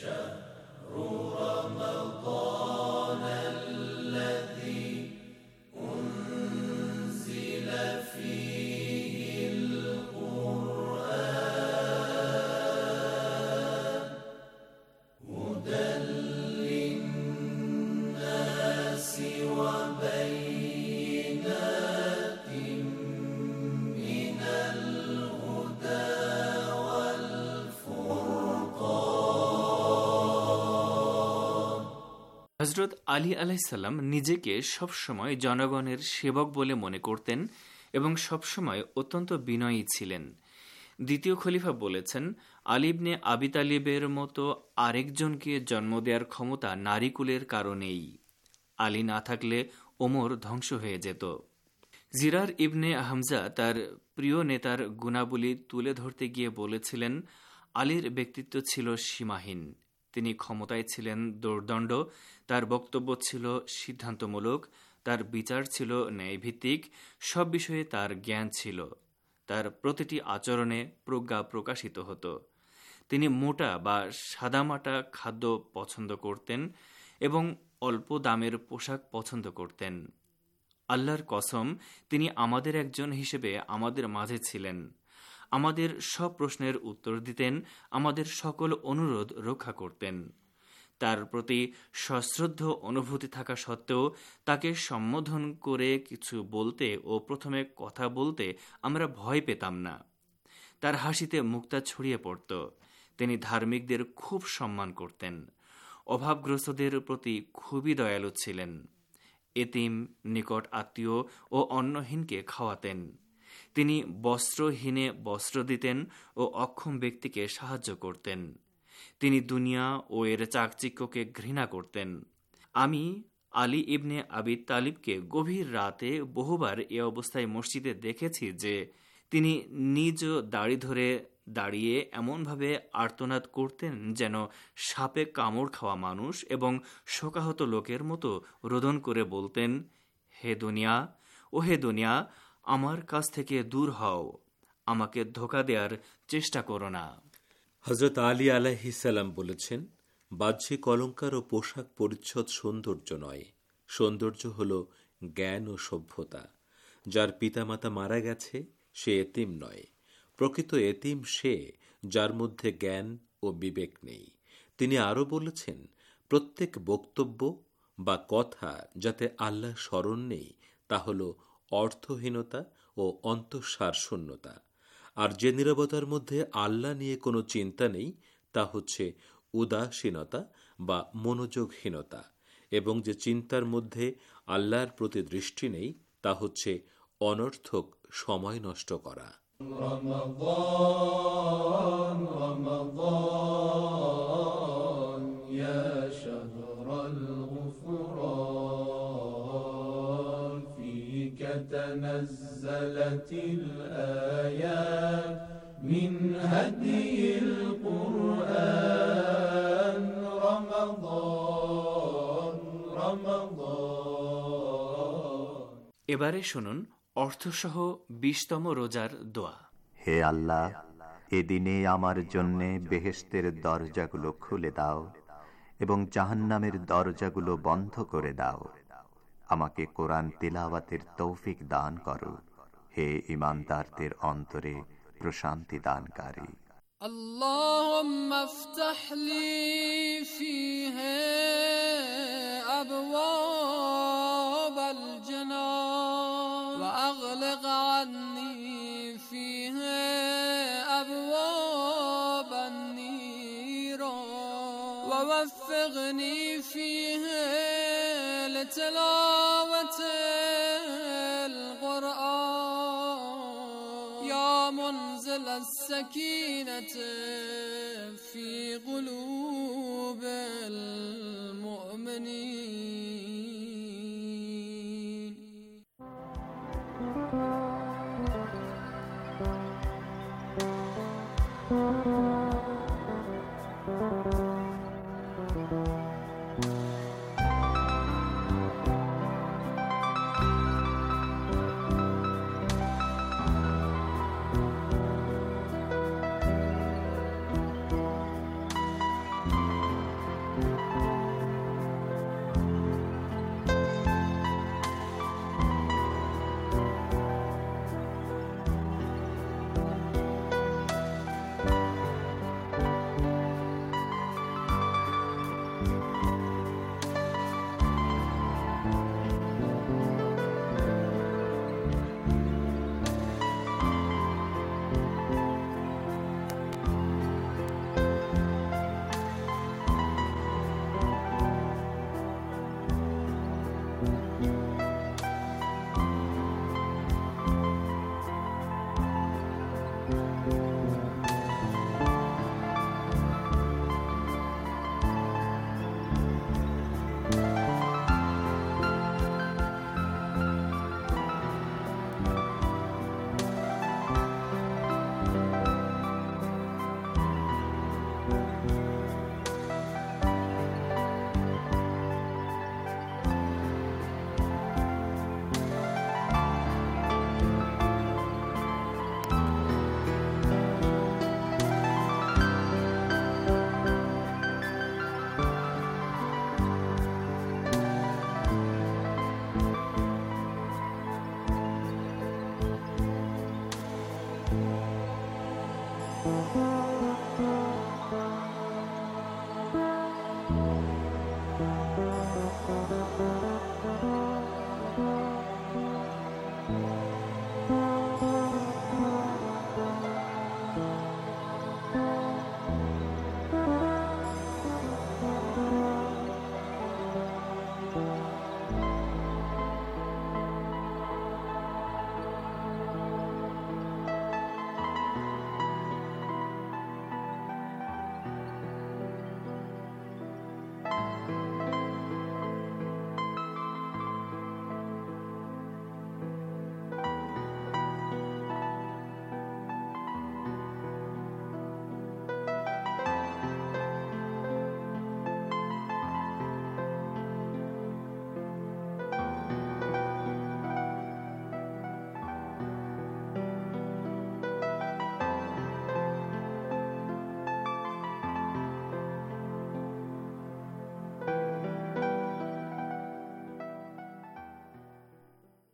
H: হজরত আলী আলাইসাল্লাম নিজেকে সবসময় জনগণের সেবক বলে মনে করতেন এবং সবসময় অত্যন্ত বিনয়ী ছিলেন। দ্বিতীয় খলিফা বলেছেন, আলী ইবনে আবি তালিবের মতো আরেকজনকে জন্ম দেওয়ার ক্ষমতা নারীকুলের কারণেই। আলী না থাকলে ওমর ধ্বংস হয়ে যেত। জিরার ইবনে হামজা তার প্রিয় নেতার গুণাবলী তুলে ধরতে গিয়ে বলেছিলেন, আলীর ব্যক্তিত্ব ছিল সীমাহীন, তিনি ক্ষমতায় ছিলেন দোর্দণ্ড, তার বক্তব্য ছিল সিদ্ধান্তমূলক, তার বিচার ছিল ন্যায়ভিত্তিক, সব বিষয়ে তার জ্ঞান ছিল, তার প্রতিটি আচরণে প্রজ্ঞা প্রকাশিত হতো। তিনি মোটা বা সাদামাটা খাদ্য পছন্দ করতেন এবং অল্প দামের পোশাক পছন্দ করতেন। আল্লাহর কসম, তিনি আমাদের একজন হিসেবে আমাদের মাঝে ছিলেন, আমাদের সব প্রশ্নের উত্তর দিতেন, আমাদের সকল অনুরোধ রক্ষা করতেন। তার প্রতি সশ্রদ্ধ অনুভূতি থাকা সত্ত্বেও তাকে সম্বোধন করে কিছু বলতে ও প্রথমে কথা বলতে আমরা ভয় পেতাম না। তার হাসিতে মুক্তা ছড়িয়ে পড়ত। তিনি ধার্মিকদের খুব সম্মান করতেন, অভাবগ্রস্তদের প্রতি খুবই দয়ালু ছিলেন। এতিম, নিকট আত্মীয় ও অন্নহীনকে খাওয়াতেন। তিনি বস্ত্রহীনে বস্ত্র দিতেন ও অক্ষম ব্যক্তিকে সাহায্য করতেন। তিনি দুনিয়া ও এর চাকচিক্যকে ঘৃণা করতেন। আমি আলী ইবনে আবি তালিবকে গভীর রাতে বহুবার এ অবস্থায় মসজিদে দেখেছি যে তিনি নিজ দাড়ি ধরে দাঁড়িয়ে এমনভাবে আর্তনাদ করতেন যেন সাপে কামড় খাওয়া মানুষ, এবং শোকাহত লোকের মতো রোদন করে বলতেন, হে দুনিয়া, ও হে দুনিয়া, আমার কাছ থেকে দূর হও, আমাকে ধোঁকা দেওয়ার চেষ্টা করো না।
C: হযরত আলী আলাইহিসসালাম বলেছেন, বাহ্যিক অলংকার ও পোশাক পরিচ্ছদ সৌন্দর্য নয়, সৌন্দর্য হল জ্ঞান ও সভ্যতা। যার পিতামাতা মারা গেছে সে এতিম নয়, প্রকৃত এতিম সে যার মধ্যে জ্ঞান ও বিবেক নেই। তিনি আরও বলেছেন, প্রত্যেক বক্তব্য বা কথা যাতে আল্লাহ স্মরণ নেই তা হল অর্থহীনতা ও অন্তঃসার শূন্যতা। আর যে নীরবতার মধ্যে আল্লাহ নিয়ে কোনো চিন্তা নেই তা হচ্ছে উদাসীনতা বা মনোযোগহীনতা, এবং যে চিন্তার মধ্যে আল্লাহর প্রতি দৃষ্টি নেই তা হচ্ছে অনর্থক সময় নষ্ট করা।
K: رمضان رمضان يا شهر الغفران فيك تنزلت الآيات من هدي القرآن رمضان رمضان
H: এবারে শুনুন অর্থসহ 20তম রোজার দোয়া।
A: হে আল্লাহ, এদিনে আমার জন্যে বেহেশতের দরজাগুলো খুলে দাও এবং জাহান্নামের দরজাগুলো বন্ধ করে দাও। আমাকে কোরআন তিলাওয়াতের তৌফিক দান করো, হে ঈমানদারদের অন্তরে প্রশান্তি দানকারী।
I: اللهم افتح لي فيها أبواب الجنان وأغلق عني فيها أبواب النيران ووفقني فيها لتلاوة القرآن يا منزل السكينة في قلوب المؤمنين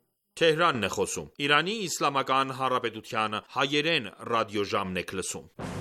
L: Թեհրանն է խոսում։ Իրանի Իսլամական Հանրապետության հայերեն ռադիոժամն եք լսում։